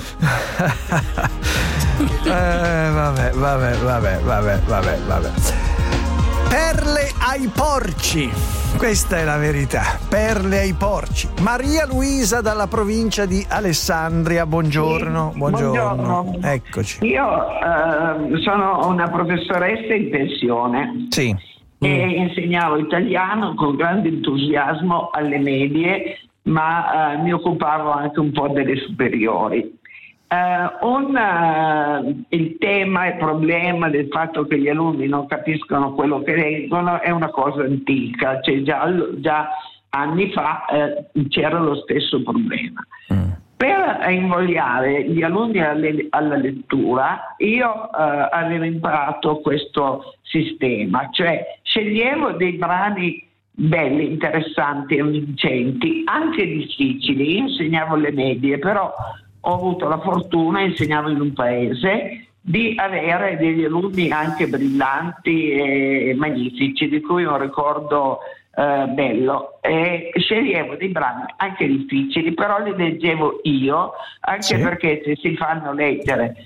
Eh, vabbè, vabbè, vabbè, vabbè, vabbè, vabbè. Perle ai porci. Questa è la verità. Perle ai porci. Maria Luisa dalla provincia di Alessandria. Buongiorno. Sì, buongiorno. buongiorno. Eccoci. Io eh, sono una professoressa in pensione Sì. e insegnavo italiano con grande entusiasmo alle medie, ma eh, mi occupavo anche un po' delle superiori. Uh, un, uh, il tema e il problema del fatto che gli alunni non capiscono quello che leggono è una cosa antica, cioè già, già anni fa eh, c'era lo stesso problema. Mm. per invogliare gli alunni alle- alla lettura io eh, avevo imparato questo sistema, cioè sceglievo dei brani belli, interessanti e vincenti, anche difficili. Io insegnavo le medie, però ho avuto la fortuna, insegnavo in un paese, di avere degli alunni anche brillanti e magnifici, di cui un ricordo eh, bello. E sceglievo dei brani anche difficili, però li leggevo io, anche Sì. perché se si fanno leggere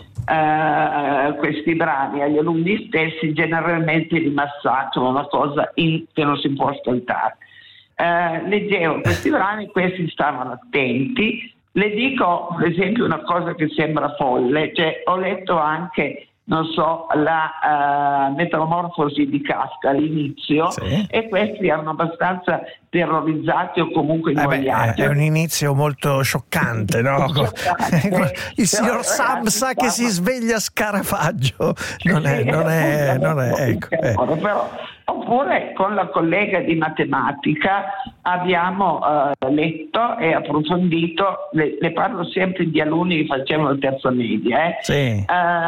eh, questi brani agli alunni stessi, generalmente li massacrano, una cosa in- che non si può ascoltare. Eh, leggevo questi brani, questi stavano attenti. Le dico per esempio una cosa che sembra folle, cioè ho letto anche, non so, la uh, Metamorfosi di Kafka all'inizio, Sì. e questi erano abbastanza terrorizzati o comunque Eh beh, invogliati. è un inizio molto scioccante, no? Il signor Sam sa che si sveglia Scarafaggio. Non è, non è, non è, ecco. eh. Però, oppure con la collega di matematica abbiamo eh, letto e approfondito, le, le parlo sempre di alunni che facevano terza media, eh. Sì. Eh,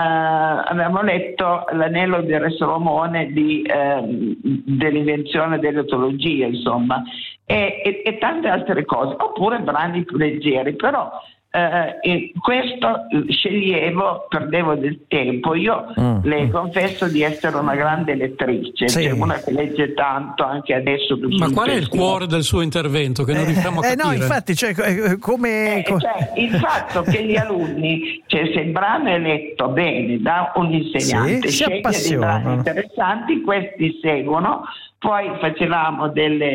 abbiamo letto L'anello di Re Solomone di, eh, dell'invenzione dell'etologia, insomma, e, e, e tante altre cose, oppure brani più leggeri, però eh, e questo sceglievo, perdevo del tempo. Io Mm. le confesso di essere una grande lettrice, Sì. cioè una che legge tanto anche adesso. che Ma sono qual è il pensiero. cuore del suo intervento che non riusciamo a Eh, capire? no, infatti, cioè, eh, come... Eh, cioè, il fatto che gli alunni, cioè se il brano è letto bene da un insegnante, Sì, si sceglie dei appassionano. brani interessanti, questi seguono. Poi facevamo delle,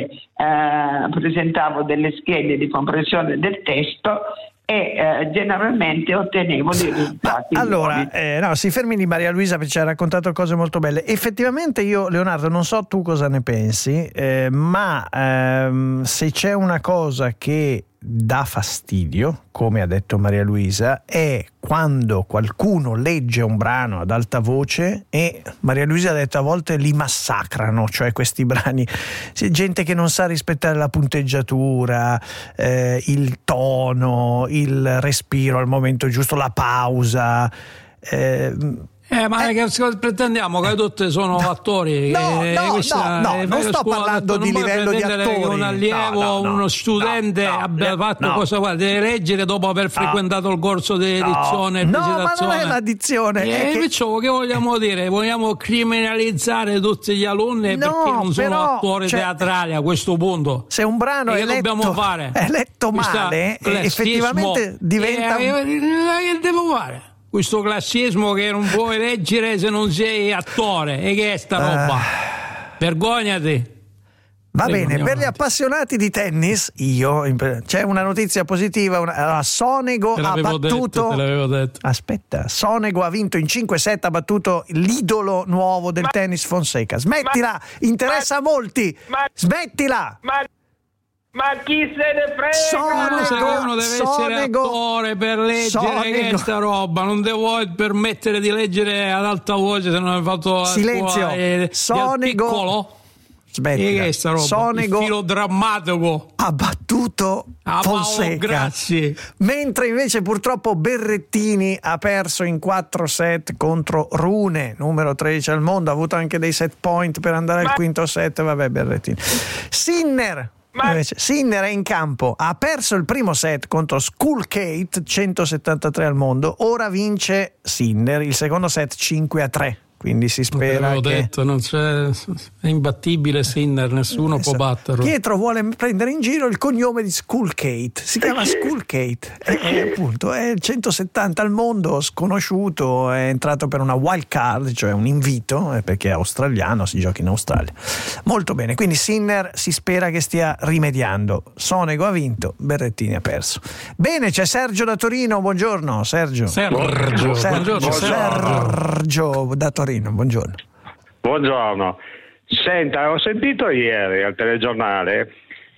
eh, presentavo delle schede di comprensione del testo e eh, generalmente ottenevo dei risultati. Allora, buoni. eh, no, si fermi di Maria Luisa perché ci ha raccontato cose molto belle. Effettivamente io, Leonardo, non so tu cosa ne pensi, eh, ma ehm, se c'è una cosa che dà fastidio, come ha detto Maria Luisa, è quando qualcuno legge un brano ad alta voce e Maria Luisa ha detto a volte li massacrano, cioè questi brani, c'è gente che non sa rispettare la punteggiatura, eh, il tono, il respiro al momento giusto, la pausa. Eh, Eh, ma che cosa pretendiamo? Che tutti sono attori? No, Eh, no, questa- no, no, eh, non fai sto scuola, parlando non di puoi livello di pretendere che attori. un allievo, No, no, no, uno studente no, no, abbia fatto no. cosa fa? Deve leggere dopo aver frequentato il corso di edizione e no, ma non recitazione. è l'addizione, Eh, è che- perciò che vogliamo dire? Vogliamo criminalizzare tutti gli alunni No, perché non sono però, attori cioè, teatrali a questo punto? se un brano E è che letto, dobbiamo fare? è letto Questo male, eh, classismo, effettivamente diventa eh, un- eh, che devo fare? Questo classismo che non puoi leggere se non sei attore, e che è sta roba? Vergognati. Va Prego, bene, andiamo per gli avanti. appassionati di tennis, io in- c'è una notizia positiva. Una, allora, Sonego Te ha l'avevo battuto. detto, te l'avevo detto. Aspetta, Sonego ha vinto in cinque set, ha battuto l'idolo nuovo del tennis Fonseca. Smettila, interessa a molti. Smettila. Ma, ma chi se ne frega? Ma sai che uno deve essere Sonego- attore per leggere Sonego- questa roba, non ti vuoi permettere di leggere ad alta voce se non hai fatto la Silenzio. scuola, eh, Sonego- del piccolo? Smettila. E che è sta roba? Sonego- Il filo drammatico. Ha battuto Ah, Fonseca. wow, grazie. Mentre invece purtroppo Berrettini ha perso in quattro set contro Rune, numero tredici al mondo, ha avuto anche dei set point per andare al quinto set, vabbè Berrettini. Sinner invece, Sinner è in campo, ha perso il primo set contro Skullgate, centosettantatré al mondo, ora vince Sinner il secondo set cinque a tre. Quindi si Te spera l'avevo che detto, non c'è, è imbattibile Sinner, nessuno può batterlo. Pietro vuole prendere in giro il cognome di Skullgate, si chiama Skullgate, e, e appunto è il centosettanta al mondo, sconosciuto, è entrato per una wild card, cioè un invito, eh, perché è australiano, si gioca in Australia. Molto bene, quindi Sinner si spera che stia rimediando. Sonego ha vinto, Berrettini ha perso. Bene, c'è Sergio da Torino, buongiorno Sergio. Sergio, Sergio, buongiorno, Sergio da Torino, buongiorno. Buongiorno. Senta, ho sentito ieri al telegiornale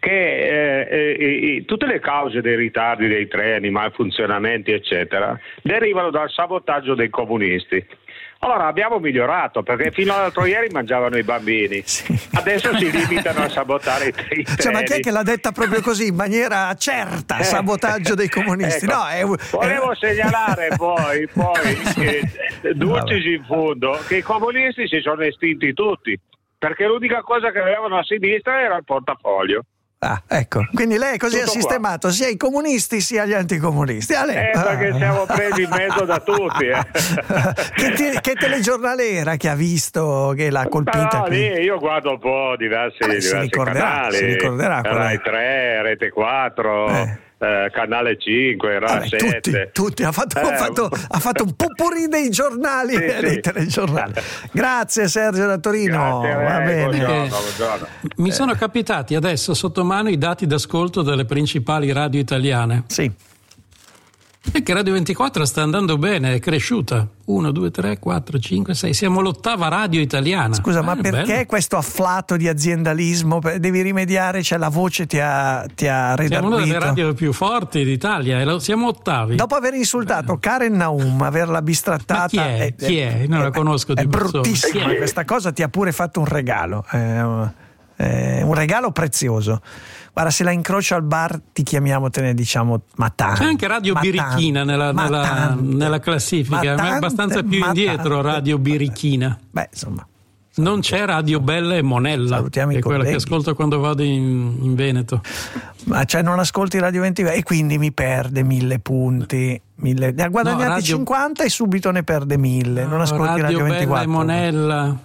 che eh, eh, tutte le cause dei ritardi dei treni, malfunzionamenti eccetera, derivano dal sabotaggio dei comunisti. Allora abbiamo migliorato, perché fino all'altro ieri mangiavano i bambini, adesso si limitano a sabotare i treni. Cioè, ma chi è che l'ha detta proprio così, in maniera certa, sabotaggio dei comunisti? Ecco, no, è... volevo segnalare poi, poi che, dulcis in fondo, che i comunisti si sono estinti tutti, perché l'unica cosa che avevano a sinistra era il portafoglio. Ah, ecco, quindi lei così Tutto ha sistemato qua. sia i comunisti sia gli anticomunisti. Ah, lei... Eh, perché siamo presi in mezzo da tutti. Eh. che, te- che telegiornale era che ha visto che l'ha colpita? No, lì io guardo un po' diversi, Vabbè, si diversi ricorderà, canali, si ricorderà qual è. Rai tre, Rete quattro, Eh. eh, Canale cinque, Rai Vabbè, sette. tutti, tutti. Ha, fatto, Eh, ha, fatto, ha fatto un potpourri dei giornali Sì, e sì. dei telegiornali. Grazie Sergio da Torino. Grazie a Va lei, bene. buongiorno, buongiorno. Mi sono capitati adesso sotto mano i dati d'ascolto delle principali radio italiane. Sì. E che Radio ventiquattro sta andando bene, è cresciuta. uno, due, tre, quattro, cinque, sei. Siamo l'ottava radio italiana. Scusa, Ah, ma è perché bello. questo afflato di aziendalismo? Devi rimediare, cioè la voce ti ha, ti ha Siamo una delle redarguito. radio più forti d'Italia e lo- siamo ottavi. Dopo aver insultato Karen Naum, averla bistrattata, Ma chi è? Chi è? Non la conosco di è persona. bruttissima. Chi è? Questa cosa ti ha pure fatto un regalo, è un, è un regalo prezioso. Guarda, se la incrocio al bar ti chiamiamo, te ne diciamo ma tante. C'è anche Radio ma Birichina tante, nella, ma nella- tante, nella classifica, ma ma è tante, abbastanza più ma indietro tante. Radio Birichina. Beh, insomma. Non c'è Radio Bella e Monella, Salutiamo che i è quella che colleghi. ascolto quando vado in, in Veneto. Ma cioè non ascolti Radio ventiquattro e quindi mi perde mille punti. Mille, ne ha guadagnati No, radio- cinquanta e subito ne perde mille. Non ascolti Radio, Radio Bella ventiquattro. e Monella.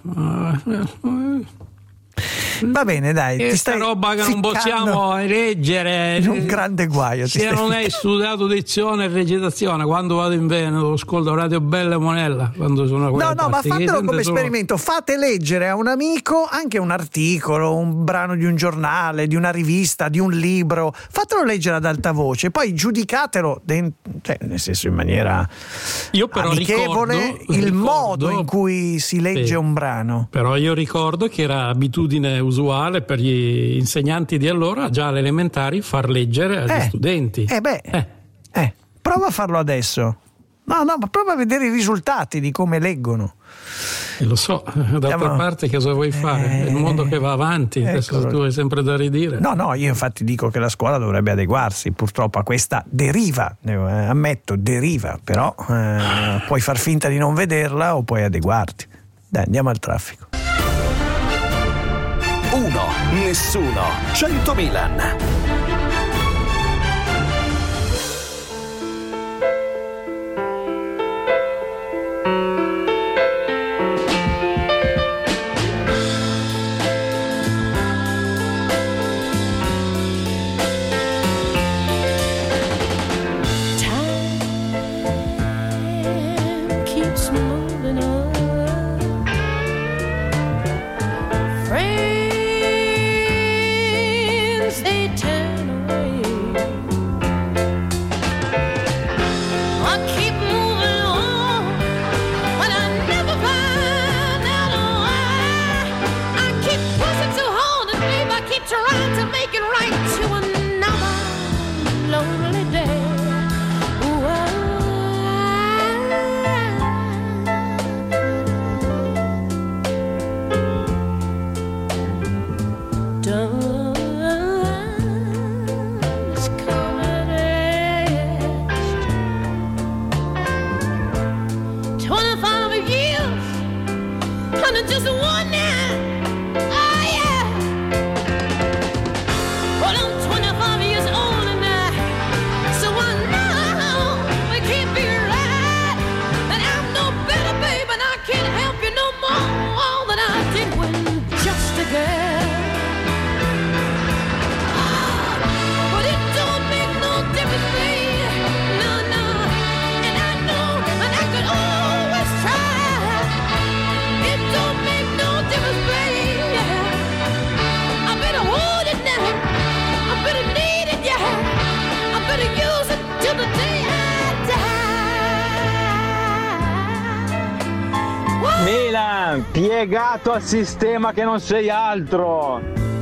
Va bene, dai. E ti sta stai roba che non ficcando possiamo eleggere. in un grande guaio. ti Se stai- non hai studiato dizione e recitazione, quando vado in Veneto ascolto Radio Bella e Monella. Quando sono a quelle No, no, ma parti, che fatelo sente come solo- esperimento. Fate leggere a un amico anche un articolo, un brano di un giornale, di una rivista, di un libro. Fatelo leggere ad alta voce, poi giudicatelo, dent- cioè, nel senso in maniera Io però amichevole, ricordo- il ricordo- modo in cui si legge Sì. un brano. Però io ricordo che era abitudine usuale per gli insegnanti di allora, già alle elementari, far leggere agli Eh, studenti. Eh beh, eh, prova a farlo adesso. No, no, ma prova a vedere i risultati di come leggono. E lo so, d'altra Siamo- parte cosa vuoi fare? È il mondo che va avanti, adesso Eccolo. tu hai sempre da ridire. No, no, io infatti dico che la scuola dovrebbe adeguarsi purtroppo a questa deriva, eh, ammetto, deriva, però eh, puoi far finta di non vederla o puoi adeguarti. Dai, andiamo al traffico. Uno, nessuno, cento Milan. Time keeps moving on. Friends, they turn away. I keep moving on, but I never find out why. I keep pushing too hard, and babe, I keep trying to make it right to another lonely day. Ooh, Dawn's coming east. Twenty-five years under just one night. Oh yeah. Well, I'm twenty-five years old now, so I know it can't be right. And I'm no better, babe, and I can't help you no more than I did when just a girl. But it don't make no difference, babe. No, no. And I know, and I could always try. It don't make no difference, babe. I better hold it now. I better need it, yeah. I better use it till the day I die. Milan, piegato al sistema che non sei altro.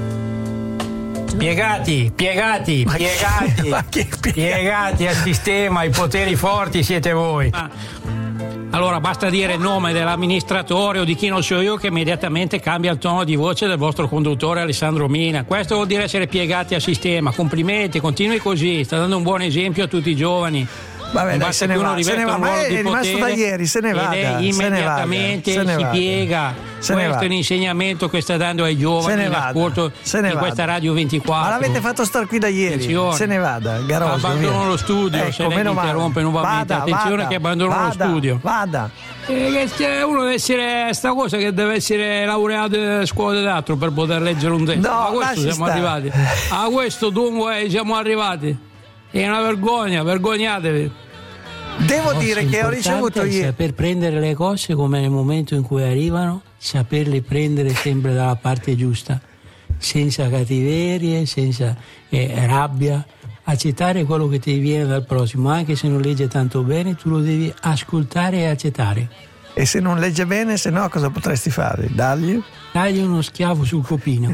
Piegati, piegati, piegati, piegati al sistema, ai poteri forti siete voi. Allora basta dire il nome dell'amministratore o di chi non so io che immediatamente cambia il tono di voce del vostro conduttore Alessandro Mina. Questo vuol dire essere piegati al sistema. Complimenti, continui così, sta dando un buon esempio a tutti i giovani. Vabbè, dai, se ne va, se ne va, ma è rimasto da ieri, se ne vada, ed è immediatamente se ne si vada, piega. se Questo è l'insegnamento che sta dando ai giovani in ascolto di vada. questa Radio ventiquattro. Ma l'avete fatto star qui da ieri. Attenzione. Se ne vada, Garosio. Abbandono lo studio, ecco, se lei meno mi interrompe nuovamente. Vada, Attenzione vada, che abbandono vada, lo studio. Vada. Eh, che uno deve essere sta cosa che deve essere laureato in scuola d'altro per poter leggere un testo. No, a questo siamo stare. arrivati. A questo dunque siamo arrivati. È una vergogna, vergognatevi. Devo dire che ho ricevuto ieri. Saper prendere le cose come nel momento in cui arrivano, saperle prendere sempre dalla parte giusta, senza cattiverie, senza eh, rabbia, accettare quello che ti viene dal prossimo, anche se non legge tanto bene, tu lo devi ascoltare e accettare. E se non legge bene, se no cosa potresti fare? Dargli? Dargli uno schiaffo sul copino.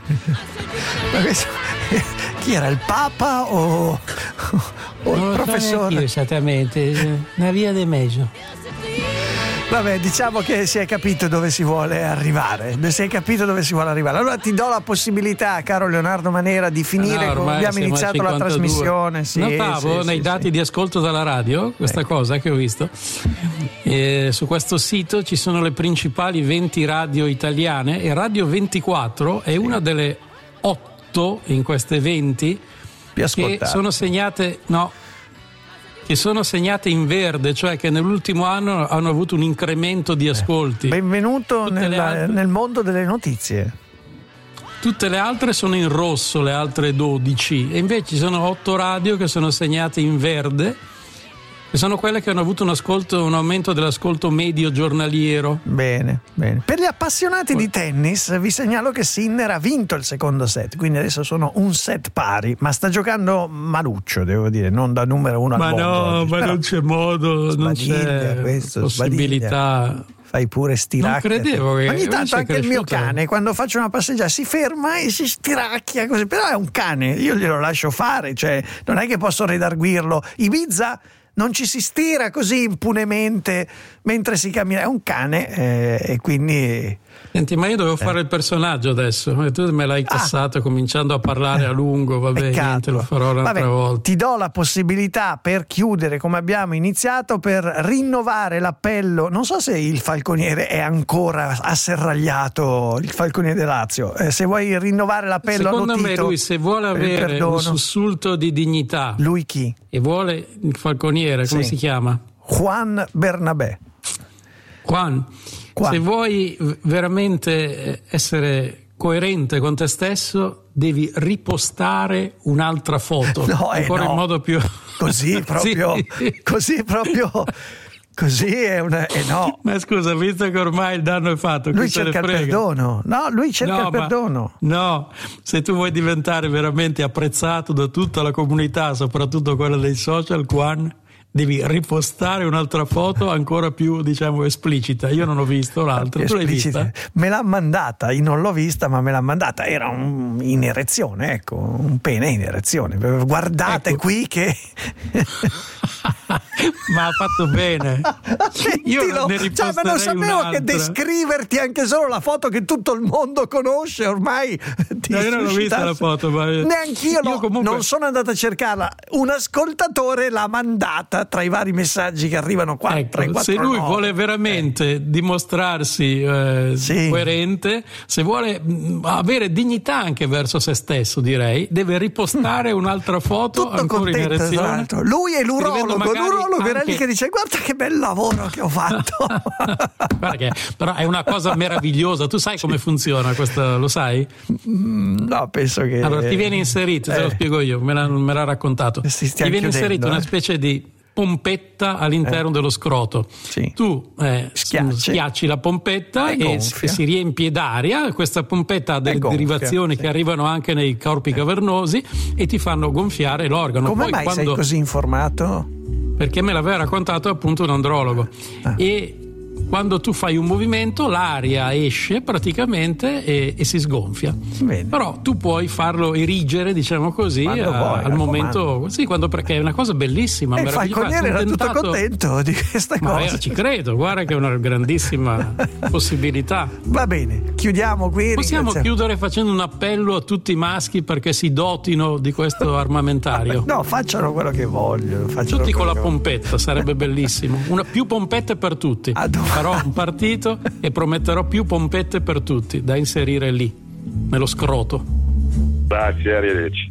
Ma questo, chi era, il Papa o, o non il lo professore? So io esattamente, una via di mezzo. Vabbè, diciamo che si è capito dove si vuole arrivare. Si è capito dove si vuole arrivare. Allora ti do la possibilità, caro Leonardo Manera, di finire no, come abbiamo iniziato la trasmissione. Sì, Notavo sì, nei sì, dati sì. di ascolto dalla radio questa ecco. cosa che ho visto. E su questo sito ci sono le principali venti radio italiane e Radio ventiquattro è sì. una delle otto in queste venti che sono segnate. No. che sono segnate in verde, cioè che nell'ultimo anno hanno avuto un incremento di ascolti. Benvenuto nella, altre, nel mondo delle notizie. Tutte le altre sono in rosso, le altre dodici, e invece ci sono otto radio che sono segnate in verde, che sono quelle che hanno avuto un ascolto, un aumento dell'ascolto medio giornaliero. Bene, bene. Per gli appassionati di tennis vi segnalo che Sinner ha vinto il secondo set, quindi adesso sono un set pari, ma sta giocando maluccio, devo dire, non da numero uno ma al mondo. No, oggi. ma Però non c'è modo, non c'è questo, possibilità. Sbadiglia. Fai pure stiracchia. Non credevo che ogni tanto anche cresciuto. Il mio cane quando faccio una passeggiata si ferma e si stiracchia così, però è un cane, io glielo lascio fare, cioè non è che posso redarguirlo. Ibiza non ci si stira così impunemente mentre si cammina, è un cane eh, e quindi... Senti, ma io dovevo eh. fare il personaggio adesso e tu me l'hai cassato ah. cominciando a parlare a lungo, vabbè, niente, lo farò un'altra vabbè, volta. Ti do la possibilità per chiudere come abbiamo iniziato, per rinnovare l'appello, non so se il falconiere è ancora asserragliato, il falconiere Lazio, eh, se vuoi rinnovare l'appello secondo a Lotito, me lui se vuole avere un sussulto di dignità, lui chi? E vuole il falconiere, come sì. si chiama? Juan Bernabé. Juan, Juan, se vuoi veramente essere coerente con te stesso, devi ripostare un'altra foto, no, ancora eh no. in modo più così proprio sì. così proprio così è una eh no. Ma scusa, visto che ormai il danno è fatto, lui cerca il perdono. No, lui cerca no, il perdono. No, se tu vuoi diventare veramente apprezzato da tutta la comunità, soprattutto quella dei social, Juan, devi ripostare un'altra foto ancora più, diciamo, esplicita. Io non ho visto l'altra, tu l'hai vista? Me l'ha mandata, io non l'ho vista, ma me l'ha mandata. Era un, in erezione, ecco, un pene in erezione. Guardate ecco. qui che... ma ha fatto bene. Io ne riposterei cioè, ma non sapevo un'altra. Che descriverti anche solo la foto che tutto il mondo conosce ormai. No, io non l'ho vista la foto, ma neanch'io io comunque... non sono andato a cercarla. Un ascoltatore l'ha mandata tra i vari messaggi che arrivano qua. Ecco, tre, quattro, se lui nove. vuole veramente eh. dimostrarsi eh, sì. coerente, se vuole mh, avere dignità anche verso se stesso, direi, deve ripostare un'altra foto tutto ancora contento, in erezione. Lui è l'urologo, l'urologo era anche... lì che dice guarda che bel lavoro che ho fatto. Perché, però è una cosa meravigliosa. Tu sai come funziona questo, lo sai? No, penso che... Allora ti viene inserito, eh. te lo spiego io, me l'ha, me l'ha raccontato. Ti viene chiudendo, inserito eh. una specie di pompetta all'interno eh. dello scroto. Sì. Tu eh, schiacci la pompetta e, e si riempie d'aria. Questa pompetta ha delle derivazioni sì. che arrivano anche nei corpi cavernosi e ti fanno gonfiare l'organo. Come Poi, mai quando... sei così informato? Perché me l'aveva raccontato appunto un andrologo. Ah. E quando tu fai un movimento l'aria esce praticamente e, e si sgonfia. Bene. Però tu puoi farlo erigere, diciamo così, Quando a- vuoi, al momento, raccomando. sì, quando, perché è una cosa bellissima. E il meravigliosa. falconiere era Un tutto tentato- contento di questa Ma cosa. eh, ci credo, guarda che è una grandissima possibilità. Va bene, chiudiamo qui. Possiamo ringraziamo- chiudere facendo un appello a tutti i maschi perché si dotino di questo armamentario. No, facciano quello che vogliono. facciano Tutti con quello la che pompetta, sarebbe bellissimo. Una, più pompette per tutti. Farò un partito e prometterò più pompette per tutti da inserire lì, nello scroto. Grazie, arrivederci.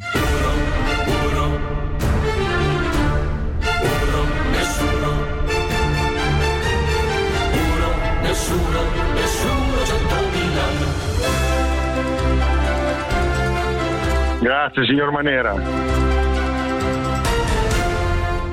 Nessuno, nessuno, centomila. Grazie, signor Manera.